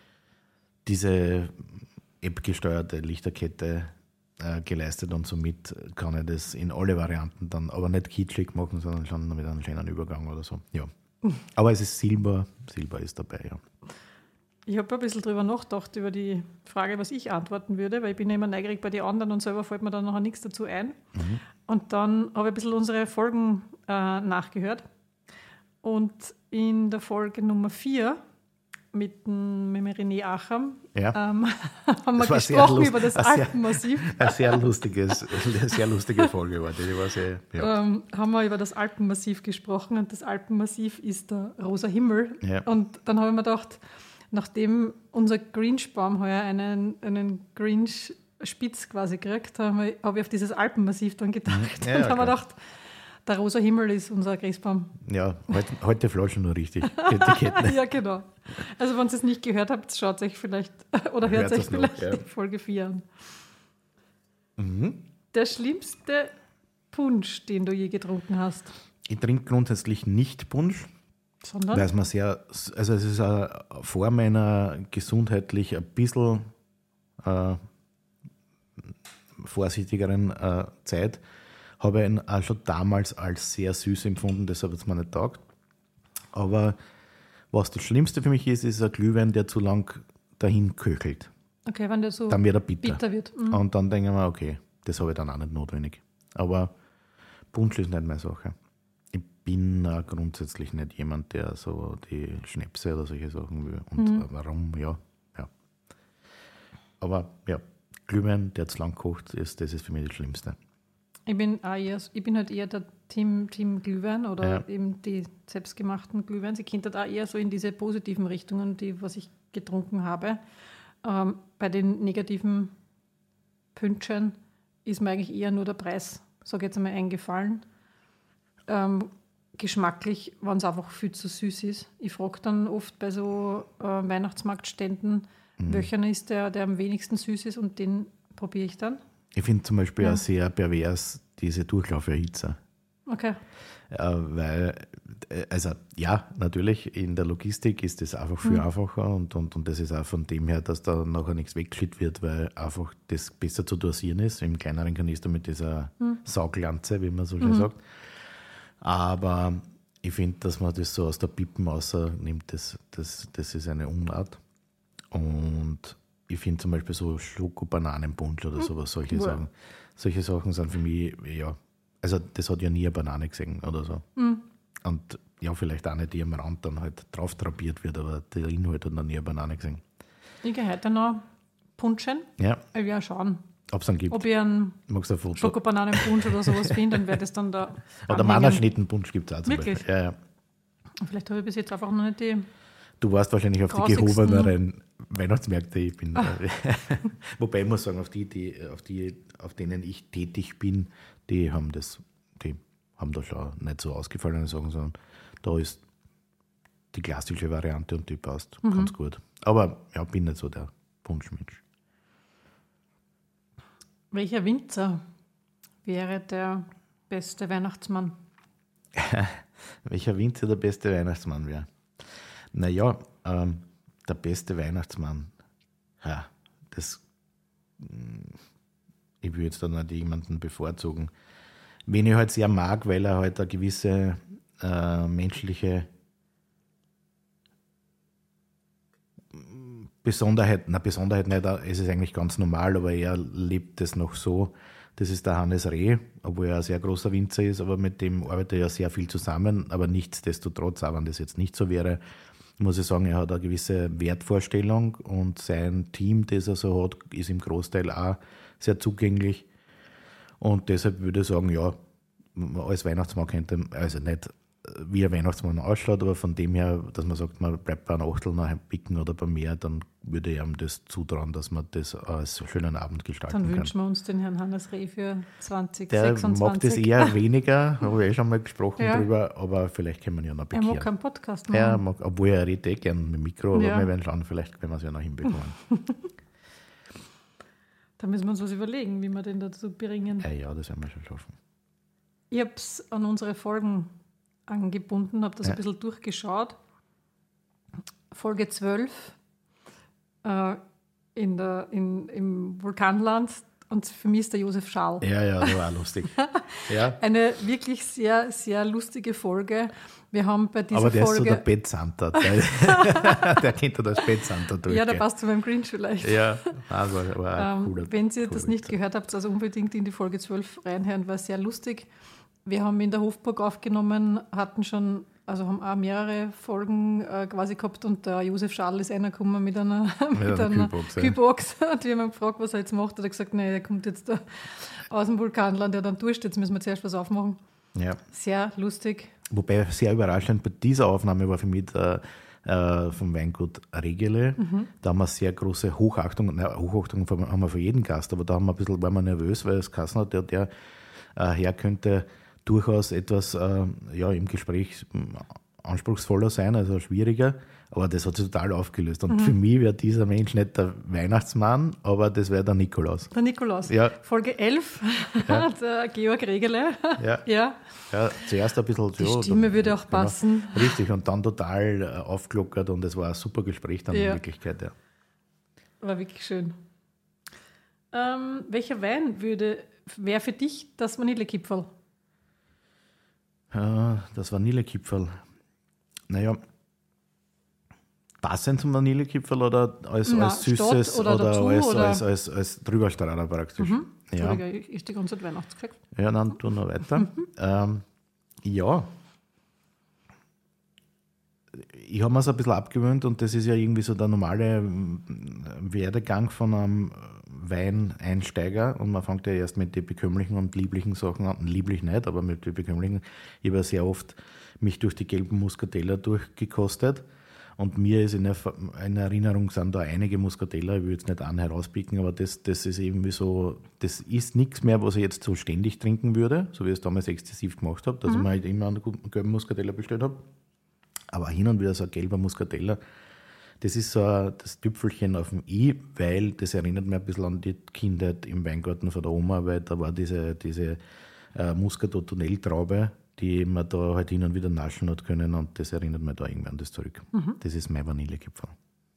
diese App-gesteuerte Lichterkette äh, geleistet und somit kann ich das in alle Varianten dann, aber nicht kitschig machen, sondern schon mit einem schönen Übergang oder so. Ja. Aber es ist Silber, Silber ist dabei, ja. Ich habe ein bisschen drüber nachgedacht, über die Frage, was ich antworten würde, weil ich bin ja immer neugierig bei den anderen und selber fällt mir dann nachher nichts dazu ein. Mhm. Und dann habe ich ein bisschen unsere Folgen äh, nachgehört. Und in der Folge Nummer vier mit, dem, mit dem René Acham ja. ähm, haben wir gesprochen über das Alpenmassiv. Eine sehr, lustiges, eine sehr lustige Folge war die. War sehr, ja. ähm, haben wir über das Alpenmassiv gesprochen und das Alpenmassiv ist der rosa Himmel. Ja. Und dann habe ich mir gedacht, nachdem unser Grinch-Baum heuer einen, einen Grinch-Spitz quasi gekriegt, habe ich, hab ich auf dieses Alpenmassiv dann gedacht. Ja, und ja, habe mir gedacht, der rosa Himmel ist unser Christbaum. Ja, heute, heute Flaschen nur richtig. Etiketten. Ja, genau. Also wenn ihr es nicht gehört habt, schaut euch vielleicht oder hört euch vielleicht noch, ja. die Folge vier an. Mhm. Der schlimmste Punsch, den du je getrunken hast? Ich trinke grundsätzlich nicht Punsch. Sondern? Weil es mir sehr, also es ist uh, vor meiner gesundheitlich ein bisschen uh, vorsichtigeren uh, Zeit, habe ich ihn auch schon damals als sehr süß empfunden, deshalb hat es mir nicht taugt. Aber was das Schlimmste für mich ist, ist ein Glühwein, der zu lang dahin köchelt. Okay, wenn der so dann wird er bitter. bitter wird. Mhm. Und dann denke ich mir, okay, das habe ich dann auch nicht notwendig. Aber Punsch ist nicht meine Sache. Ich bin uh, grundsätzlich nicht jemand, der so die Schnäpse oder solche Sachen will. Und mhm. uh, warum? Ja, ja. Aber ja, Glühwein, der zu lang kocht, ist, das ist für mich das Schlimmste. Ich bin, auch eher, ich bin halt eher der Team, Team Glühwein oder ja. eben die selbstgemachten Glühwein. Sie kennt halt auch eher so in diese positiven Richtungen, die, was ich getrunken habe. Ähm, bei den negativen Pünschern ist mir eigentlich eher nur der Preis sage ich jetzt einmal, eingefallen. Ähm, geschmacklich, wenn es einfach viel zu süß ist. Ich frage dann oft bei so äh, Weihnachtsmarktständen, mhm. welcher ist der, der am wenigsten süß ist und den probiere ich dann. Ich finde zum Beispiel Ja. auch sehr pervers diese Durchlauferhitzer. Okay. Äh, weil, äh, also ja, natürlich, in der Logistik ist das einfach viel Mhm. einfacher und, und, und das ist auch von dem her, dass da nachher nichts weggeschüttet wird, weil einfach das besser zu dosieren ist, im kleineren Kanister mit dieser Mhm. Sauglanze, wie man so schön Mhm. sagt. Aber ich finde, dass man das so aus der Pippen rausnimmt, das, das, das ist eine Unart. Und ich finde zum Beispiel so Schoko-Bananenpunsch oder sowas, solche Ja. Sachen. Solche Sachen sind für mich, ja, also das hat ja nie eine Banane gesehen oder so. Mhm. Und ja, vielleicht auch nicht, die am Rand dann halt drauf drapiert wird, aber der Inhalt hat noch nie eine Banane gesehen. Ich gehe heute noch punschen. Ja, Ich werde schauen, ob es einen gibt. ob ich einen Magst du ein Foto? Schokobananenpunsch oder sowas finde, dann werde ich es dann da Oder anhängen. Mannerschnittenpunsch gibt es auch zum Wirklich? Beispiel. Ja, ja. Vielleicht habe ich bis jetzt einfach noch nicht die... Du warst wahrscheinlich auf die Grausigsten. gehobeneren Weihnachtsmärkte. Ich bin, Ah. wobei ich muss sagen, auf die, die, auf die, auf denen ich tätig bin, die haben das, die haben da schon nicht so ausgefallene Sachen, sondern da ist die klassische Variante und die passt Mhm. ganz gut. Aber ja, bin nicht so der Punschmensch. Welcher Winzer wäre der beste Weihnachtsmann? Welcher Winzer der beste Weihnachtsmann wäre? Naja, ähm, der beste Weihnachtsmann. Ja, das. mm, Ich würde jetzt da nicht jemanden bevorzugen. Wen ich halt sehr mag, weil er halt eine gewisse äh, menschliche Besonderheit, na Besonderheit nicht, es ist eigentlich ganz normal, aber er lebt es noch so. Das ist der Hannes Reh, obwohl er ein sehr großer Winzer ist, aber mit dem arbeitet er ja sehr viel zusammen. Aber nichtsdestotrotz, auch wenn das jetzt nicht so wäre, muss ich sagen, er hat eine gewisse Wertvorstellung und sein Team, das er so hat, ist im Großteil auch sehr zugänglich. Und deshalb würde ich sagen, ja, als Weihnachtsmann könnte, also nicht wie ein Weihnachtsmann ausschaut, aber von dem her, dass man sagt, man bleibt bei einem Achtel nach einem Picken oder bei mehr, dann würde ich ihm das zutrauen, dass man das als schönen Abend gestalten Dann kann. wünschen wir uns den Herrn Hannes Reh für zwanzig Der sechsundzwanzig. mag das eher weniger, habe ich eh schon mal gesprochen Ja. drüber, aber vielleicht können wir ihn ja noch Er bekehren. mag keinen Podcast Ja, er machen. mag, obwohl er redet eh gerne mit dem Mikro, aber Ja. wir werden schauen, vielleicht können wir es ja noch hinbekommen. Da müssen wir uns was überlegen, wie wir den dazu bringen. ja, ja, das werden wir schon schaffen. Ich habe es an unsere Folgen angebunden, habe das Ja. ein bisschen durchgeschaut. Folge zwölf äh, in der, in, im Vulkanland und für mich ist der Josef Scharl. Ja, ja, das war auch lustig. Ja, Eine wirklich sehr, sehr lustige Folge. Wir haben bei dieser aber der ist so Folge... der Bettsanta. Der, der kennt das Bettsanta durch. ja, der passt zu meinem Grinch vielleicht. Ja, also war ein Ähm, cooler, wenn ihr cooler das nicht Witz. gehört habt, also unbedingt in die Folge zwölf reinhören, war sehr lustig. Wir haben in der Hofburg aufgenommen, hatten schon, also haben auch mehrere Folgen äh, quasi gehabt und der Josef Scharl ist einer gekommen mit einer, mit einer einer Kühlbox, ja. Kühlbox. Und wir haben ihn gefragt, was er jetzt macht. Und er hat gesagt, nee, er kommt jetzt da aus dem Vulkanland, der dann Durst, jetzt müssen wir zuerst was aufmachen. Ja. Sehr lustig. Wobei sehr überraschend bei dieser Aufnahme war für mich der, äh, vom Weingut Regele. Mhm. Da haben wir sehr große Hochachtung, na, Hochachtung haben wir für jeden Gast, aber da haben wir ein bisschen, waren wir nervös, weil es Kassen hat, der, der äh, Herr könnte durchaus etwas äh, ja, im Gespräch m, anspruchsvoller sein, also schwieriger. Aber das hat sich total aufgelöst. Und Mhm. für mich wäre dieser Mensch nicht der Weihnachtsmann, aber das wäre der Nikolaus. Der Nikolaus. Ja. Folge elf, Ja. der Georg Regele. Ja. Ja. Ja, zuerst ein bisschen Die so. Stimme würde auch passen. Genau, richtig, und dann total äh, aufgelockert und es war ein super Gespräch dann Ja. in Wirklichkeit. Ja. War wirklich schön. Ähm, welcher Wein würde, wäre für dich das Vanillekipferl? Ja, das Vanillekipferl. Naja, passend zum Vanillekipferl oder als, Na, als süßes statt oder oder, dazu als, oder- als, als, als Drüberstrahler praktisch. Ja. Entschuldige, ich ist die ganze Zeit Weihnachtsgeflecht. Ja, dann tu noch weiter. Ähm, ja. Ich habe mir es ein bisschen abgewöhnt und das ist ja irgendwie so der normale ähm, Werdegang von einem Weineinsteiger und man fängt ja erst mit den bekömmlichen und lieblichen Sachen an. Lieblich nicht, aber mit den bekömmlichen. Ich habe ja sehr oft mich durch die gelben Muskateller durchgekostet Und mir ist in, Erf- in Erinnerung sind da einige Muscatella, ich will jetzt nicht einen herauspicken, aber das, das ist irgendwie so, das ist nichts mehr, was ich jetzt so ständig trinken würde, so wie ich es damals exzessiv gemacht habe, dass Mhm. ich mir halt immer einen guten gelben Muscatella bestellt habe. Aber hin und wieder so ein gelber Muscatella, das ist so ein, das Tüpfelchen auf dem I, weil das erinnert mich ein bisschen an die Kindheit im Weingarten von der Oma, weil da war diese, diese äh, Muscato-Tonell-Traube, die man da halt hin und wieder naschen hat können, und das erinnert mich da irgendwie an das zurück. Mhm. Das ist mein Vanillekipferl.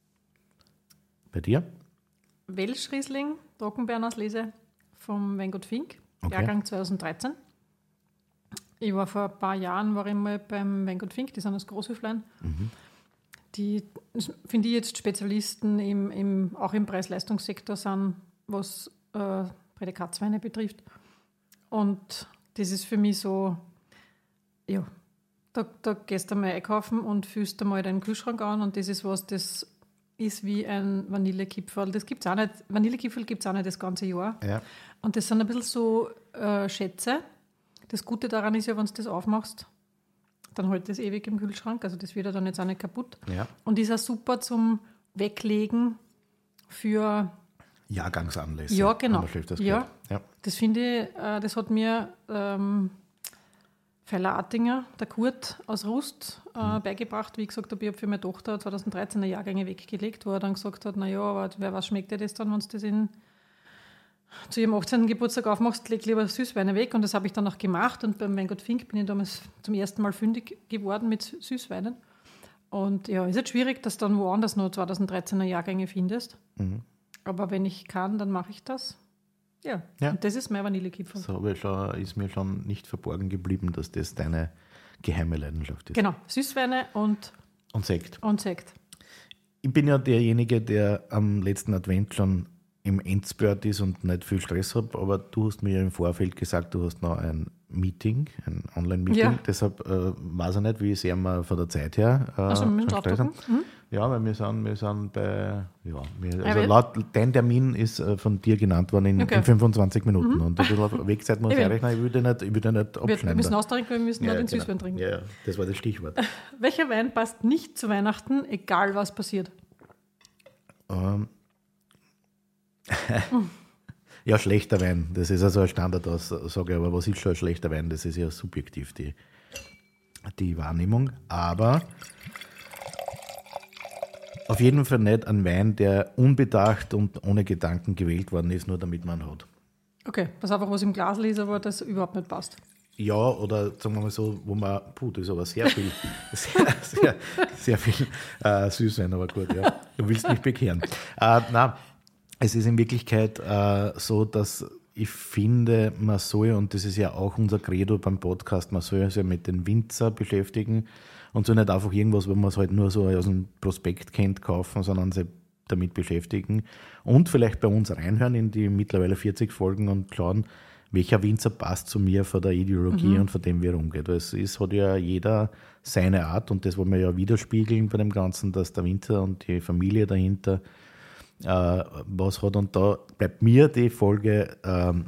Bei dir? Welsch Riesling, Trockenbeerenauslese vom Weingut Fink, Okay. Jahrgang zweitausenddreizehn. Ich war vor ein paar Jahren war ich mal beim Weingut Fink, die sind aus Großhöflein. Mhm. Die, finde ich, jetzt Spezialisten im, im, auch im Preis-Leistungssektor sind, was äh, Prädikatsweine betrifft. Und das ist für mich so, ja, da, da gehst du mal einkaufen und füllst einmal deinen Kühlschrank an, und das ist was, das ist wie ein Vanillekipferl. Das gibt's auch nicht, Vanillekipferl gibt es auch nicht das ganze Jahr. Ja. Und das sind ein bisschen so äh, Schätze. Das Gute daran ist ja, wenn du das aufmachst, dann hält das ewig im Kühlschrank. Also das wird ja dann jetzt auch nicht kaputt. Ja. Und ist auch super zum Weglegen für, Jahrgangsanlässe. ja genau, Haben wir schon öfters ja, gehört. Ja. das finde ich, äh, das hat mir ähm, Feiler Attinger, der Kurt aus Rust, äh, Mhm. beigebracht. Wie ich gesagt habe, ich habe für meine Tochter zweitausenddreizehn Jahrgänge weggelegt, wo er dann gesagt hat, naja, aber wer was schmeckt dir das dann, wenn du das in, zu ihrem achtzehnten Geburtstag aufmachst, leg lieber Süßweine weg. Und das habe ich dann auch gemacht. Und beim Weingut Fink bin ich damals zum ersten Mal fündig geworden mit Süßweinen. Und ja, ist jetzt schwierig, dass du dann woanders noch zweitausenddreizehner Jahrgänge findest. Mhm. Aber wenn ich kann, dann mache ich das. Ja, Ja. und das ist mein Vanillekipferl. So habe ich schon, ist mir schon nicht verborgen geblieben, dass das deine geheime Leidenschaft ist. Genau, Süßweine und, Und Sekt. und Sekt. Ich bin ja derjenige, der am letzten Advent schon im Endspurt ist und nicht viel Stress hat, aber du hast mir ja im Vorfeld gesagt, du hast noch ein Meeting, ein Online-Meeting. Ja. Deshalb äh, weiß ich nicht, wie sehr wir von der Zeit her äh, Also wir müssen schon Stress haben. draufdrucken. Mhm. Ja, weil wir sind, wir sind bei, ja, wir, Ja, also wir- laut, dein Termin ist äh, von dir genannt worden in, Okay. in fünfundzwanzig Minuten. Und ein bisschen auf Wegzeit muss ich Eben. rechnen, ich würde nicht, ich würde nicht Wir, abschneiden. wir müssen austrinken, wir müssen ja, noch den genau. Süßwein trinken. Ja, ja, das war das Stichwort. Welcher Wein passt nicht zu Weihnachten, egal was passiert? Ähm. Ja, schlechter Wein, das ist also eine Standardaussage, aber was ist schon ein schlechter Wein? Das ist ja subjektiv, die, die Wahrnehmung. Aber auf jeden Fall nicht ein Wein, der unbedacht und ohne Gedanken gewählt worden ist, nur damit man ihn hat. Okay, was einfach was im Glas ist, aber das überhaupt nicht passt. Ja, oder sagen wir mal so, wo man, puh, das ist aber sehr viel, sehr, sehr, sehr viel äh, Süßwein, aber gut, ja. Du willst mich bekehren. Äh, nein, es ist in Wirklichkeit äh, so, dass ich finde, man soll, und das ist ja auch unser Credo beim Podcast, man soll sich ja mit den Winzer beschäftigen und so nicht einfach irgendwas, wo man es halt nur so aus dem Prospekt kennt, kaufen, sondern sich damit beschäftigen und vielleicht bei uns reinhören in die mittlerweile vierzig Folgen und schauen, welcher Winzer passt zu mir von der Ideologie Mhm. und von dem, wie er umgeht. Weil es ist, hat ja jeder seine Art, und das wollen wir ja widerspiegeln bei dem Ganzen, dass der Winzer und die Familie dahinter äh, was hat. Und da bleibt mir die Folge ähm,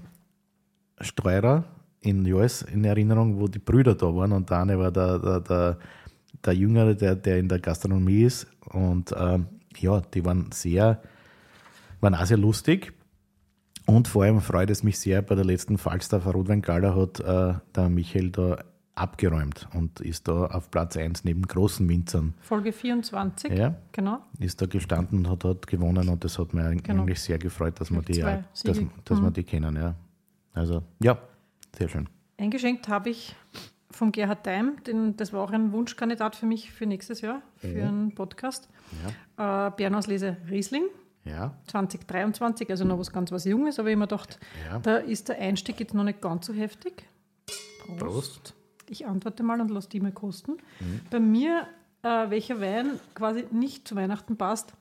Streurer in Joes in Erinnerung, wo die Brüder da waren, und der eine war der, der, der, der Jüngere, der, der in der Gastronomie ist, und ähm, ja, die waren sehr, waren auch sehr lustig. Und vor allem freut es mich sehr, bei der letzten Falstaff Rotweingala hat äh, der Michael da abgeräumt und ist da auf Platz eins neben großen Winzern. Folge vierundzwanzig, Ja, genau. ist da gestanden und hat, hat gewonnen, und das hat mich Genau. eigentlich sehr gefreut, dass wir Mit die, zwei auch, dass, Siegen. dass Mhm. wir die kennen. Ja. Also ja, sehr schön. Eingeschenkt habe ich vom Gerhard Deim, den, das war auch ein Wunschkandidat für mich für nächstes Jahr, für Mhm. einen Podcast. Äh, Beerenauslese Riesling, Ja, zwanzig dreiundzwanzig, also noch was ganz was Junges, aber ich habe mir gedacht, Ja. da ist der Einstieg jetzt noch nicht ganz so heftig. Prost. Prost. Ich antworte mal und lasse die mal kosten. Bei mir, äh, welcher Wein quasi nicht zu Weihnachten passt,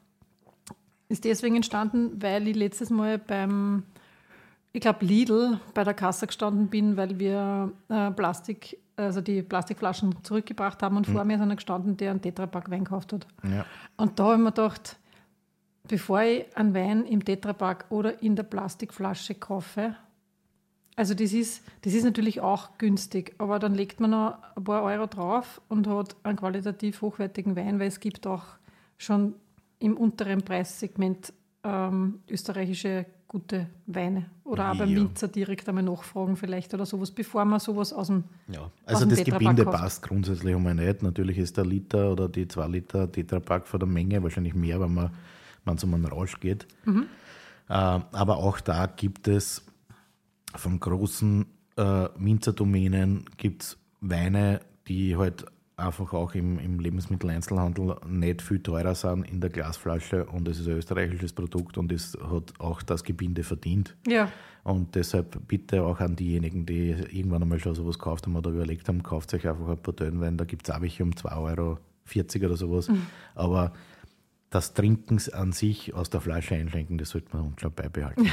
ist deswegen entstanden, weil ich letztes Mal beim, ich glaube Lidl, bei der Kasse gestanden bin, weil wir äh, Plastik, also die Plastikflaschen zurückgebracht haben, und vor mir ist einer gestanden, der einen Tetrapack Wein gekauft hat. ja. Und da habe ich mir gedacht, bevor ich einen Wein im Tetrapack oder in der Plastikflasche kaufe, also das ist, das ist natürlich auch günstig, aber dann legt man noch ein paar Euro drauf und hat einen qualitativ hochwertigen Wein, weil es gibt auch schon im unteren Preissegment ähm, österreichische gute Weine oder auch beim Ja. Winzer direkt einmal nachfragen vielleicht oder sowas, bevor man sowas aus dem Ja, aus also dem das Tetrapack Gebinde kauft. passt grundsätzlich einmal nicht. Natürlich ist der Liter oder die zwei Liter Tetrapack von der Menge wahrscheinlich mehr, wenn man wenn es um einen Rausch geht. Mhm. Äh, aber auch da gibt es von großen äh, Winzerdomänen gibt's Weine, die halt einfach auch im, im Lebensmitteleinzelhandel nicht viel teurer sind in der Glasflasche und es ist ein österreichisches Produkt und es hat auch das Gebinde verdient. Ja, Und deshalb bitte auch an diejenigen, die irgendwann einmal schon sowas gekauft haben oder überlegt haben, kauft euch einfach ein paar Tönwein, da gibt es auch welche um zwei Euro vierzig oder sowas. Mhm. Aber das Trinken an sich aus der Flasche einschenken, das sollte man uns schon beibehalten.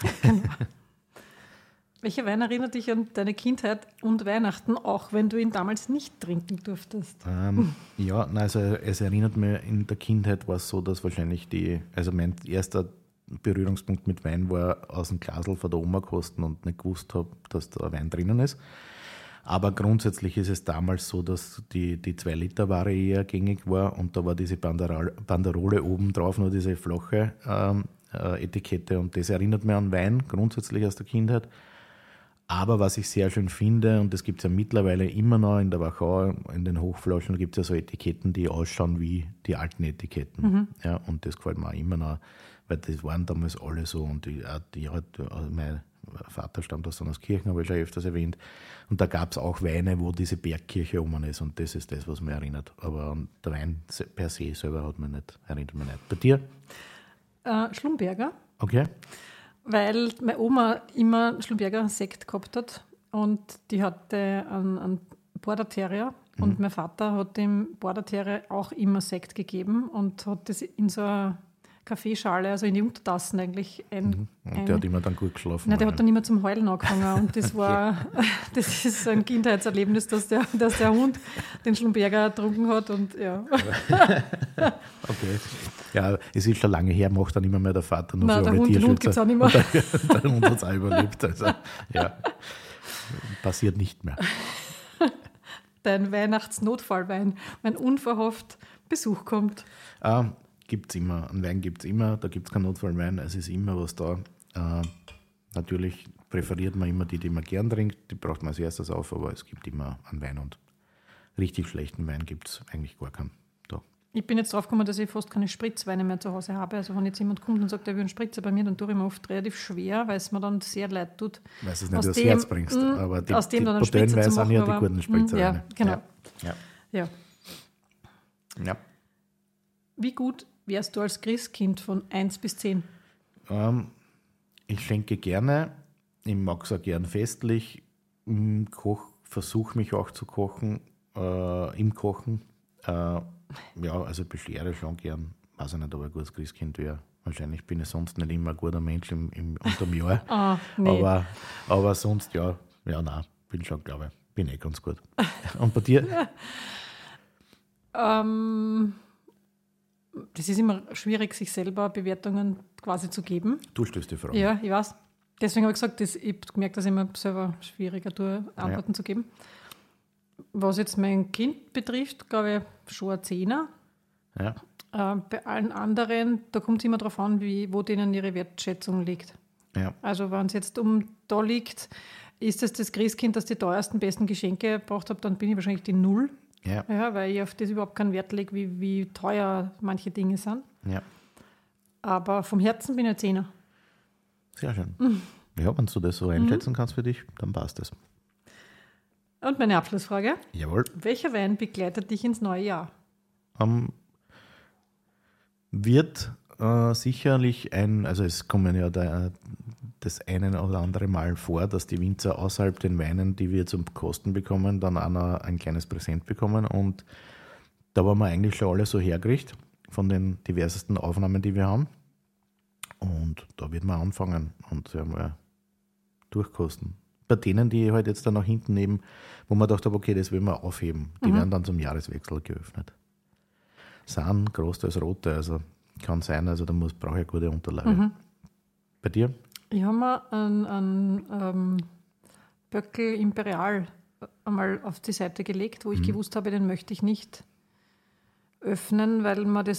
welcher Wein erinnert dich an deine Kindheit und Weihnachten, auch wenn du ihn damals nicht trinken durftest? Ähm, ja, nein, also es erinnert mich, in der Kindheit war es so, dass wahrscheinlich die, also mein erster Berührungspunkt mit Wein war aus dem Glasl von der Oma kosten und nicht gewusst habe, dass da Wein drinnen ist. Aber grundsätzlich ist es damals so, dass die, die zwei Liter Ware eher gängig war und da war diese Banderole, Banderole oben drauf, nur diese flache ähm, äh, Etikette und das erinnert mich an Wein, grundsätzlich aus der Kindheit. Aber was ich sehr schön finde, und das gibt es ja mittlerweile immer noch in der Wachau, in den Hochflaschen gibt es ja so Etiketten, die ausschauen wie die alten Etiketten. Mhm. Ja, und das gefällt mir auch immer noch, weil das waren damals alle so. Und die, die, also mein Vater stammt aus Kirchen, habe ich schon öfters erwähnt. Und da gab es auch Weine, wo diese Bergkirche oben ist. Und das ist das, was mich erinnert. Aber der Wein per se selber hat mich nicht, erinnert mich nicht. Bei dir? Äh, Schlumberger. Okay. Weil meine Oma immer Schlumberger Sekt gehabt hat und die hatte einen, einen Border Terrier mhm. und mein Vater hat dem Border Terrier auch immer Sekt gegeben und hat das in so einer Kaffeeschale, also in die Untertassen eigentlich ein... Mhm. Und ein, der hat immer dann gut geschlafen. Nein, der hat dann immer zum Heulen angefangen und das war, das ist so ein Kindheitserlebnis, dass der, dass der Hund den Schlumberger getrunken hat und ja. Okay. Ja, es ist schon lange her, macht dann immer mehr der Vater nur Nein, für der alle Hund, den Hund gibt es auch nicht mehr. Und der, der Hund hat es auch überlebt. Also, ja, passiert nicht mehr. Dein Weihnachtsnotfallwein, wenn unverhofft Besuch kommt. Ähm, gibt es immer. Einen Wein gibt es immer, da gibt es keinen Notfallwein, es ist immer was da. Äh, natürlich präferiert man immer die, die man gern trinkt, die braucht man als erstes auf, aber es gibt immer einen Wein und richtig schlechten Wein gibt es eigentlich gar keinen. Da. Ich bin jetzt drauf gekommen, dass ich fast keine Spritzweine mehr zu Hause habe. Also wenn jetzt jemand kommt und sagt, er will einen Spritzer bei mir, dann tue ich mir oft relativ schwer, weil es mir dann sehr leid tut. Weil du es nicht aus aufs dem, Herz bringst. mh, Aber die, aus dem die dann einen Spritzer zu sind machen, ja die aber, guten Spritzer. Ja, genau. Ja. Ja. Ja. Wie gut wärst du als Christkind von eins bis zehn? Ähm, ich schenke gerne, ich mag es auch gern festlich, im Koch, versuche mich auch zu kochen, äh, im Kochen. Äh, ja, also beschere schon gern. Weiß ich nicht, ob ich ein gutes Christkind wäre. Wahrscheinlich bin ich sonst nicht immer ein guter Mensch im, im, unterm Jahr. Ah, nee. aber, aber sonst, ja, ja, nein, bin schon, glaube ich, bin eh ganz gut. Und bei dir? Ähm, das ist immer schwierig, sich selber Bewertungen quasi zu geben. Du stellst die Frage. Ja, ich weiß. Deswegen habe ich gesagt, das, ich habe gemerkt, dass ich mir selber schwieriger tue, Antworten Ja. zu geben. Was jetzt mein Kind betrifft, glaube ich, schon ein Zehner. Ja. Äh, bei allen anderen, da kommt es immer darauf an, wie, wo denen ihre Wertschätzung liegt. Ja. Also wenn es jetzt um da liegt, ist es das Christkind, das die teuersten, besten Geschenke gebracht hat, dann bin ich wahrscheinlich die Null. Ja. Ja, weil ich auf das überhaupt keinen Wert lege, wie, wie teuer manche Dinge sind. Ja. Aber vom Herzen bin ich ein Zehner. Sehr schön. Ja, wenn du das so einschätzen kannst für dich, dann passt es. Und meine Abschlussfrage. Jawohl. Welcher Wein begleitet dich ins neue Jahr? Ähm, wird äh, sicherlich ein, also es kommen ja da, das eine oder andere Mal vor, dass die Winzer außerhalb den Weinen, die wir zum Kosten bekommen, dann auch noch ein kleines Präsent bekommen. Und da waren wir eigentlich schon alle so hergerichtet von den diversesten Aufnahmen, die wir haben. Und da wird man anfangen und ja mal durchkosten. Bei denen, die halt jetzt dann nach hinten nehmen, wo man dachte, okay, das will man aufheben, die Mhm. werden dann zum Jahreswechsel geöffnet. Sind groß als rote, also kann sein, also da muss brauche ich eine gute Unterlage. Mhm. Bei dir? Ich habe mir einen, einen ähm, Böckel Imperial einmal auf die Seite gelegt, wo ich Mhm. gewusst habe, den möchte ich nicht öffnen, weil man das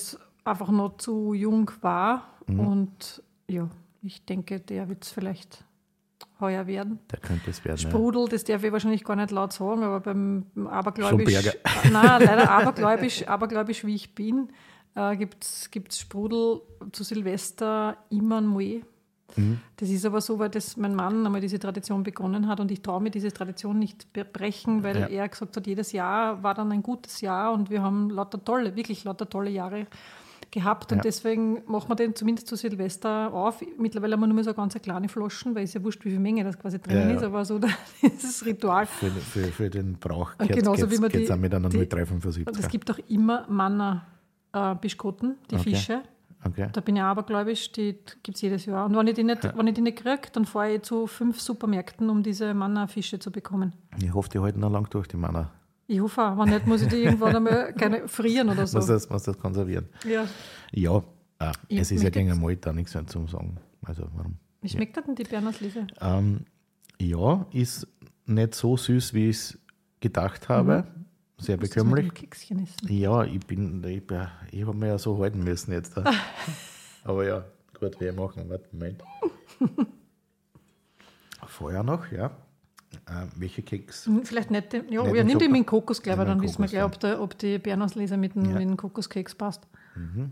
einfach noch zu jung war. Mhm. Und ja, ich denke, der wird es vielleicht heuer werden. Der könnte es werden. Sprudel, ja. Das darf ich wahrscheinlich gar nicht laut sagen, aber beim Abergläubisch, äh, nein, leider abergläubisch, abergläubisch, wie ich bin, äh, gibt es Sprudel zu Silvester immer einmal. Mhm. Das ist aber so, weil das mein Mann einmal diese Tradition begonnen hat und ich traue mir diese Tradition nicht brechen, weil ja. er gesagt hat, jedes Jahr war dann ein gutes Jahr und wir haben lauter tolle, wirklich lauter tolle Jahre gehabt und ja. deswegen machen wir den zumindest zu Silvester auf. Mittlerweile haben wir nur mehr so ganz kleine Flaschen, weil es ja wurscht, wie viel Menge das quasi drin ja, ja. ist, aber so dieses Ritual. Für, für, für den Brauch geht genauso wie man es auch mit einer null Komma fünfundsiebzig. Es gibt auch immer Manna-Biskotten, äh, die okay. Fische. Okay. Da bin ich abergläubisch, die gibt es jedes Jahr. Und wenn ich die nicht, ja. wenn ich die nicht kriege, dann fahre ich zu fünf Supermärkten, um diese Manna-Fische zu bekommen. Ich hoffe, die halten noch lang durch, die Manna. Ich hoffe auch. Wenn nicht, muss ich die irgendwann einmal keine frieren oder so. Muss das, muss das konservieren. Ja. Ja, äh, es ist ja gegen ein Malt da nichts mehr zu sagen. Also warum? Wie schmeckt ja. denn die Bernaslese? Ähm, ja, ist nicht so süß, wie ich es gedacht habe. Mhm. Sehr bekömmlich. Ja, ich bin, ich, ich habe mir ja so halten müssen jetzt. Aber ja, gut, wir machen. Warte, Moment. Vorher noch, ja. Äh, welche Keks? Vielleicht nicht, den, ja, nicht ja nimm den mit dem Kokos gleich, weil dann wissen wir gleich, ob, der, ob die Bernaslese mit dem, ja. mit dem Kokoskeks passt. Mhm.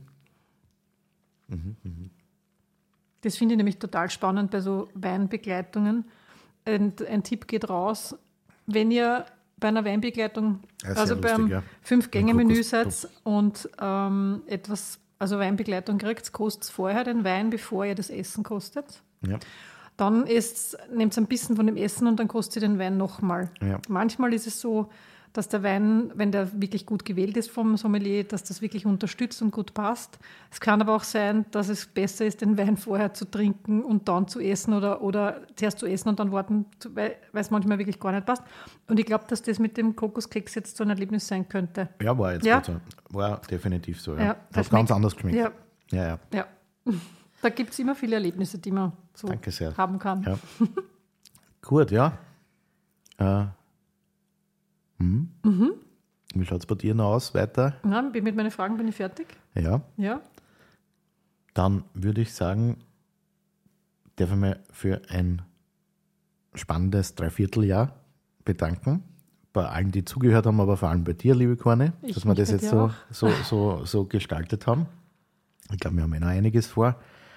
Mhm, mhm. Das finde ich nämlich total spannend bei so Weinbegleitungen. Ein, ein Tipp geht raus, wenn ihr bei einer Weinbegleitung, ja, also lustig, beim ja. Fünf-Gänge-Menü seid und ähm, etwas, also Weinbegleitung kriegt, kostet vorher den Wein, bevor ihr das Essen kostet. Ja. Dann nehmt ihr ein bisschen von dem Essen und dann kostet ihr den Wein nochmal. Ja. Manchmal ist es so, dass der Wein, wenn der wirklich gut gewählt ist vom Sommelier, dass das wirklich unterstützt und gut passt. Es kann aber auch sein, dass es besser ist, den Wein vorher zu trinken und dann zu essen oder, oder zuerst zu essen und dann warten, weil, weil es manchmal wirklich gar nicht passt. Und ich glaube, dass das mit dem Kokoskeks jetzt so ein Erlebnis sein könnte. Ja, war jetzt ja. gut so. War definitiv so. Ja. Ja, hat ganz anders geschmeckt. Ja. Ja, ja. ja. Da gibt es immer viele Erlebnisse, die man so haben kann. Ja. Gut, ja. Äh, hm. mhm. Wie schaut es bei dir noch aus? Weiter? Na, mit meinen Fragen bin ich fertig. Ja. Ja. Dann würde ich sagen, darf ich mich für ein spannendes Dreivierteljahr bedanken. Bei allen, die zugehört haben, aber vor allem bei dir, liebe Corne, ich dass wir das jetzt so, so, so, so gestaltet haben. Ich glaube, wir haben ja noch einiges vor.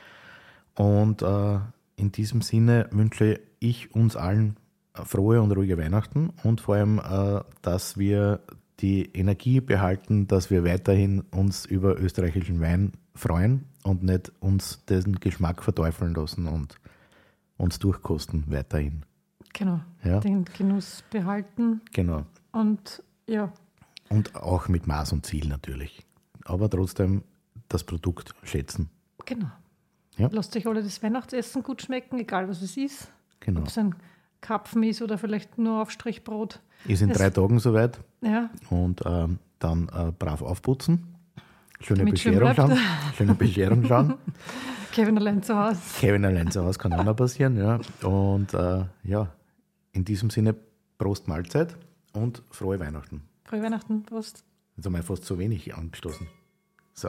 Und äh, in diesem Sinne wünsche ich uns allen frohe und ruhige Weihnachten und vor allem, äh, dass wir die Energie behalten, dass wir weiterhin uns über österreichischen Wein freuen und nicht uns den Geschmack verteufeln lassen und uns durchkosten weiterhin. Genau, ja? Den Genuss behalten. Genau. Und ja. Und auch mit Maß und Ziel natürlich. Aber trotzdem das Produkt schätzen. Genau. Ja. Lasst euch alle das Weihnachtsessen gut schmecken, egal was es ist. Genau. Ob es ein Karpfen ist oder vielleicht nur Aufstrichbrot. Ist in es, drei Tagen soweit. Ja. Und ähm, dann äh, brav aufputzen. Schöne Bescherung schauen. Schöne Bescherung schauen. Kevin allein zu Hause. Kevin allein zu Hause kann auch noch passieren. Ja. Und äh, ja, in diesem Sinne Prost Mahlzeit und frohe Weihnachten. Frohe Weihnachten, Prost. Jetzt haben wir fast zu wenig angestoßen. So.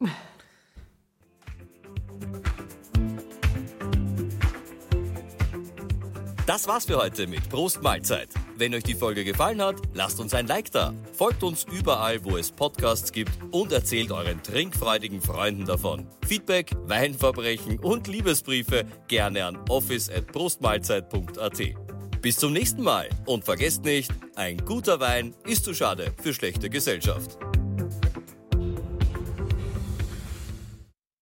Das war's für heute mit Prost Mahlzeit. Wenn euch die Folge gefallen hat, lasst uns ein Like da. Folgt uns überall, wo es Podcasts gibt und erzählt euren trinkfreudigen Freunden davon. Feedback, Weinverbrechen und Liebesbriefe gerne an office at prostmahlzeit punkt at. Bis zum nächsten Mal und vergesst nicht, ein guter Wein ist zu schade für schlechte Gesellschaft.